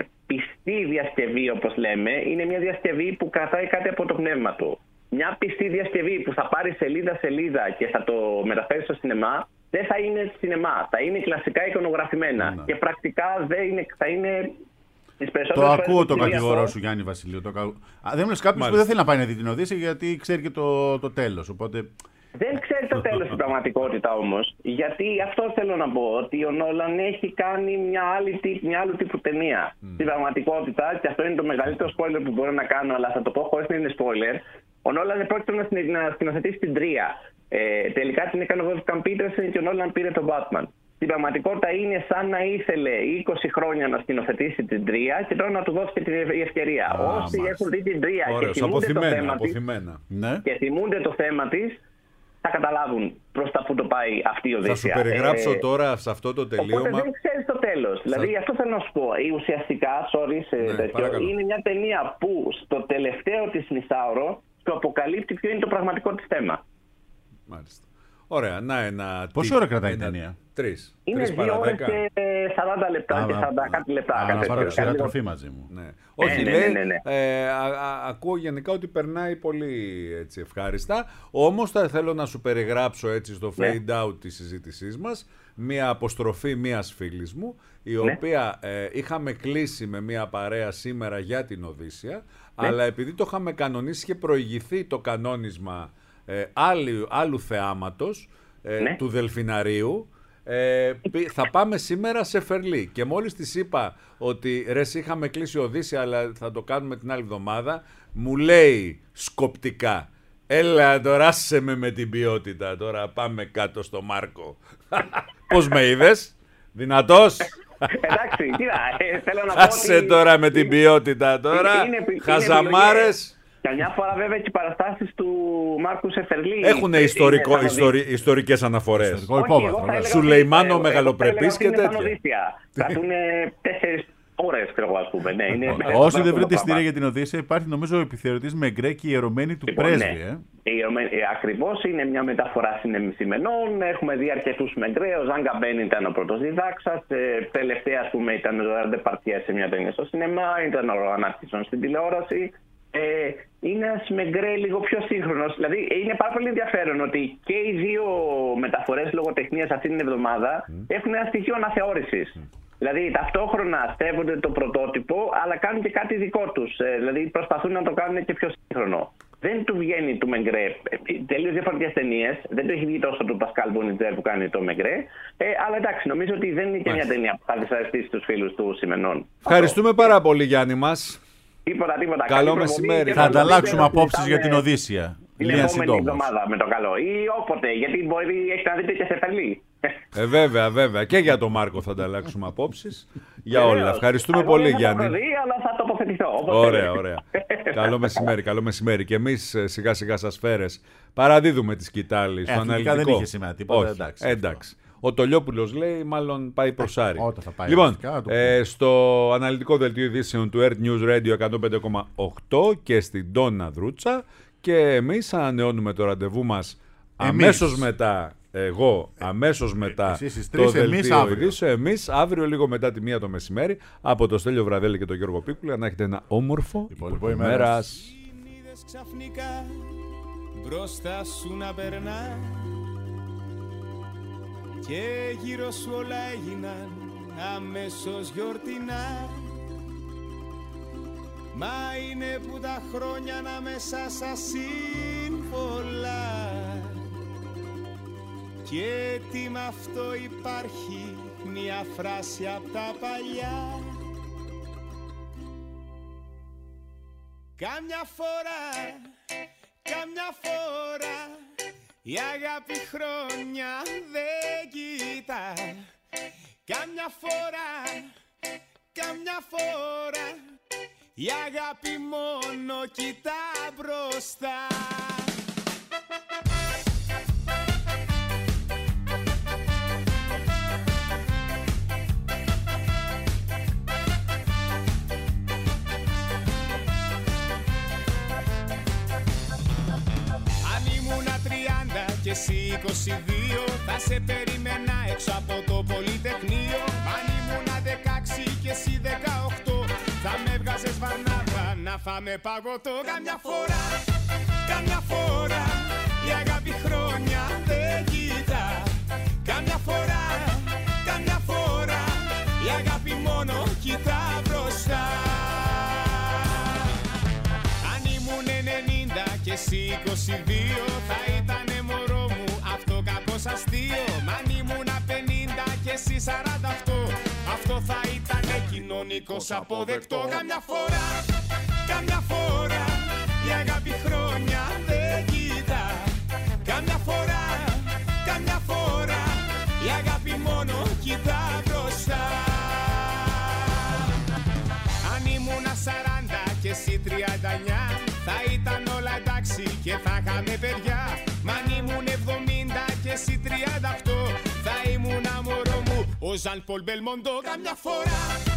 πιστή διασκευή όπως λέμε, είναι μια διασκευή που κρατάει κάτι από το πνεύμα του. Μια πιστή διασκευή που θα πάρει σελίδα-σελίδα και θα το μεταφέρει στο σινεμά, δεν θα είναι σινεμά, θα είναι κλασικά εικονογραφημένα. Ναι. Και πρακτικά δεν είναι, θα είναι τις περισσότερες. Το ακούω το κατηγορό σου, Γιάννη Βασιλείου. Το κα... Α, δεν μου κάποιος που δεν θέλει να πάει να δει την Οδύσσεια γιατί ξέρει και το, το τέλος. Οπότε... Δεν ξέρει το τέλος στην πραγματικότητα όμως. Γιατί αυτό θέλω να πω, ότι ο Νόλαν έχει κάνει μια άλλη, μια άλλου τύπου ταινία. Mm. Στην πραγματικότητα, και αυτό είναι το μεγαλύτερο spoiler που μπορώ να κάνω, αλλά θα το πω χωρίς να είναι spoiler, ο Νόλαν πρόκειται να σκηνοθετήσει την τρία. Ε, τελικά την έκανε ο Wolfgang Petersen και ο Νόλαν πήρε τον Batman. Στην πραγματικότητα είναι σαν να ήθελε είκοσι χρόνια να σκηνοθετήσει την τρία και τώρα να του δώσει και την ευκαιρία. Α, όσοι μας. έχουν δει την τρία και θυμούνται το θέμα της, ναι. και θυμούνται το θέμα της, θα καταλάβουν προς τα που το πάει αυτή η Οδύσσια. Θα σου περιγράψω ε, τώρα σε αυτό το τελείωμα. Οπότε δεν ξέρεις το τέλος. Θα... Δηλαδή αυτό θέλω να σου πω. Η ουσιαστικά, sorry, σε ναι, τέτοιο, είναι μια ταινία που στο τελευταίο της μισάωρο το αποκαλύπτει ποιο είναι το πραγματικό της θέμα. Μάλιστα. Ωραία, να ένα... Πόση ώρα κρατάει η ταινία? Τρεις. Είναι δύο ώρες και σαράντα λεπτά α, και σαράντα κάτι λεπτά. Α, να πάρω ξηρά τροφή μαζί μου. Ναι. Όχι, ναι, λέει, ναι, ναι, ναι. Ε, α, α, ακούω γενικά ότι περνάει πολύ έτσι, ευχάριστα. Όμως θα θέλω να σου περιγράψω έτσι στο ναι. fade out της συζήτησής μας μία αποστροφή μίας φίλης μου, η ναι. οποία ε, είχαμε κλείσει με μία παρέα σήμερα για την Οδύσσεια, ναι. αλλά επειδή το είχαμε κανονίσει και προηγηθεί το κανόνισμα ε, άλλου, άλλου θεάματος, ε, ναι. του Δελφιναρίου, Ε, θα πάμε σήμερα σε Φερλί. Και μόλις της είπα ότι ρε είχαμε κλείσει Οδύσσεια αλλά θα το κάνουμε την άλλη εβδομάδα, μου λέει σκοπτικά, έλα τώρα άσε με με την ποιότητα, τώρα πάμε κάτω στο Μάρκο. Πώς με είδες, δυνατός? Εντάξει, κοίτα, ε, θέλω να πω άσε ότι... τώρα με την ποιότητα τώρα, είναι, είναι, χαζαμάρες. Καμιά φορά βέβαια και οι παραστάσεις του Μάρκου Σεφερλί έχουν ιστορικό, ιστορι, ιστορικές αναφορές. Σουλεϊμάνο Μεγαλοπρεπής και τέτοια. Θα δουν τέσσερις ώρες, ξέρω ας πούμε. Ναι, είναι... Όσοι δεν βρείτε στήρια για την Οδύσσεια, υπάρχει νομίζω ο επιθεωρητής Μεγκρέ και η ιερωμένη του λοιπόν, πρέσβη. Ναι. Ε? Ε, ακριβώς είναι μια μεταφορά συνεμισιμενών. Έχουμε δει αρκετούς Μεγκρέ. Ο Ζάγκα Μπέν ήταν ο πρώτος διδάξας. Ε, τελευταία, ας πούμε, ήταν ο Ζωάρ Ντεπαρτιέ σε μια ταινία στο σινεμά. Ήταν ο Ανάρκησον στην τηλεόραση. Ε, είναι ένας Μεγκρέ λίγο πιο σύγχρονος. Δηλαδή είναι πάρα πολύ ενδιαφέρον ότι και οι δύο μεταφορές λογοτεχνίας αυτή την εβδομάδα mm. έχουν ένα στοιχείο αναθεώρησης. Mm. Δηλαδή ταυτόχρονα στεύονται το πρωτότυπο, αλλά κάνουν και κάτι δικό τους. Ε, δηλαδή προσπαθούν να το κάνουν και πιο σύγχρονο. δεν του βγαίνει του Μεγκρέ. Τελείως διαφορετικές ταινίες. Δεν του έχει βγει τόσο του Πασκάλ Μπουνιτζέρ που κάνει το Μεγκρέ. Ε, αλλά εντάξει, νομίζω ότι δεν είναι και μια ταινία που θα δυσαρεστήσει τους φίλους του σημερινών. Ευχαριστούμε πάρα πολύ, Γιάννη μας. Τίποτα, τίποτα. Καλό μεσημέρι. Θα ανταλλάξουμε απόψεις για την Οδύσσια. Την επόμενη εβδομάδα με το καλό. Ή όποτε, γιατί μπορεί έχετε να δείτε και σε Φερλί. Ε, βέβαια, βέβαια. Και για τον Μάρκο θα ανταλλάξουμε απόψεις. Για όλα. Ευχαριστούμε εγώ πολύ, Γιάννη. Δεν θα το δει, αλλά θα τοποθετηθώ. Ωραία, ωραία. Καλό μεσημέρι, καλό μεσημέρι. Και εμείς σιγά σιγά σας φέρες παραδίδουμε τη σκητάλη στο ε, αναλυτικό. Δεν είχε σήμερα τίποτα. Όχι, εντάξει. εντάξει. Ο Τολιόπουλος λέει, μάλλον πάει προς Άρη. Όταν θα πάει λοιπόν, βασικά, το ε, στο αναλυτικό δελτίο ειδήσεων του Earth News Radio εκατόν πέντε κόμμα οκτώ και στην Ντόνα Δρούτσα. Και εμείς ανανεώνουμε το ραντεβού μας αμέσως μετά. Εγώ αμέσως μετά Εσείς το τρεις, δελτίο ειδήσεων. Εμείς αύριο λίγο μετά τη μία το μεσημέρι από το Στέλιο Βραδέλη και τον Γιώργο Πίκουλα να έχετε ένα όμορφο υπόλοιπο ημέρας. Ξαφνικά μπροστά σου να περνά και γύρω σου όλα έγιναν αμέσως γιορτινά. Μα είναι που τα χρόνια ανάμεσα σας είναι πολλά και τι μ' αυτό υπάρχει μια φράση απ' τα παλιά. Κάμια φορά, κάμια φορά η αγάπη χρόνια δεν κοιτά. Κάμια φορά, κάμια φορά η αγάπη μόνο κοιτά μπροστά. Και εσύ είκοσι δύο θα σε περίμενα έξω από το Πολυτεχνείο. Αν ήμουνα δεκαέξι και εσύ δεκαοκτώ θα με έβγαζες βαρνάδα να φάμε παγωτό. Καμιά φορά, καμιά φορά η αγάπη χρόνια δεν κοιτά. Καμιά φορά, καμιά φορά η αγάπη μόνο κοιτά μπροστά. Αν ήμουν ενενήντα και εσύ είκοσι δύο θα ήταν αστείο. Μ' αν ήμουνα πενήντα και εσύ σαράντα οκτώ αυτό θα ήταν κοινωνικός αποδεκτό. Καμιά φορά, καμιά φορά η αγάπη χρόνια δεν κοιτά. Καμιά φορά, καμιά φορά η αγάπη μόνο κοιτά μπροστά. Αν ήμουνα σαράντα και εσύ τριάντα εννιά θα ήταν όλα εντάξει και θα είχαμε παιδιά. Μ' αν ήμουν εβδομήντα και εσύ τριάντα οκτώ θα ήμουν μωρό μου ο Ζαν Πολ Μπελμοντό. Καμιά φορά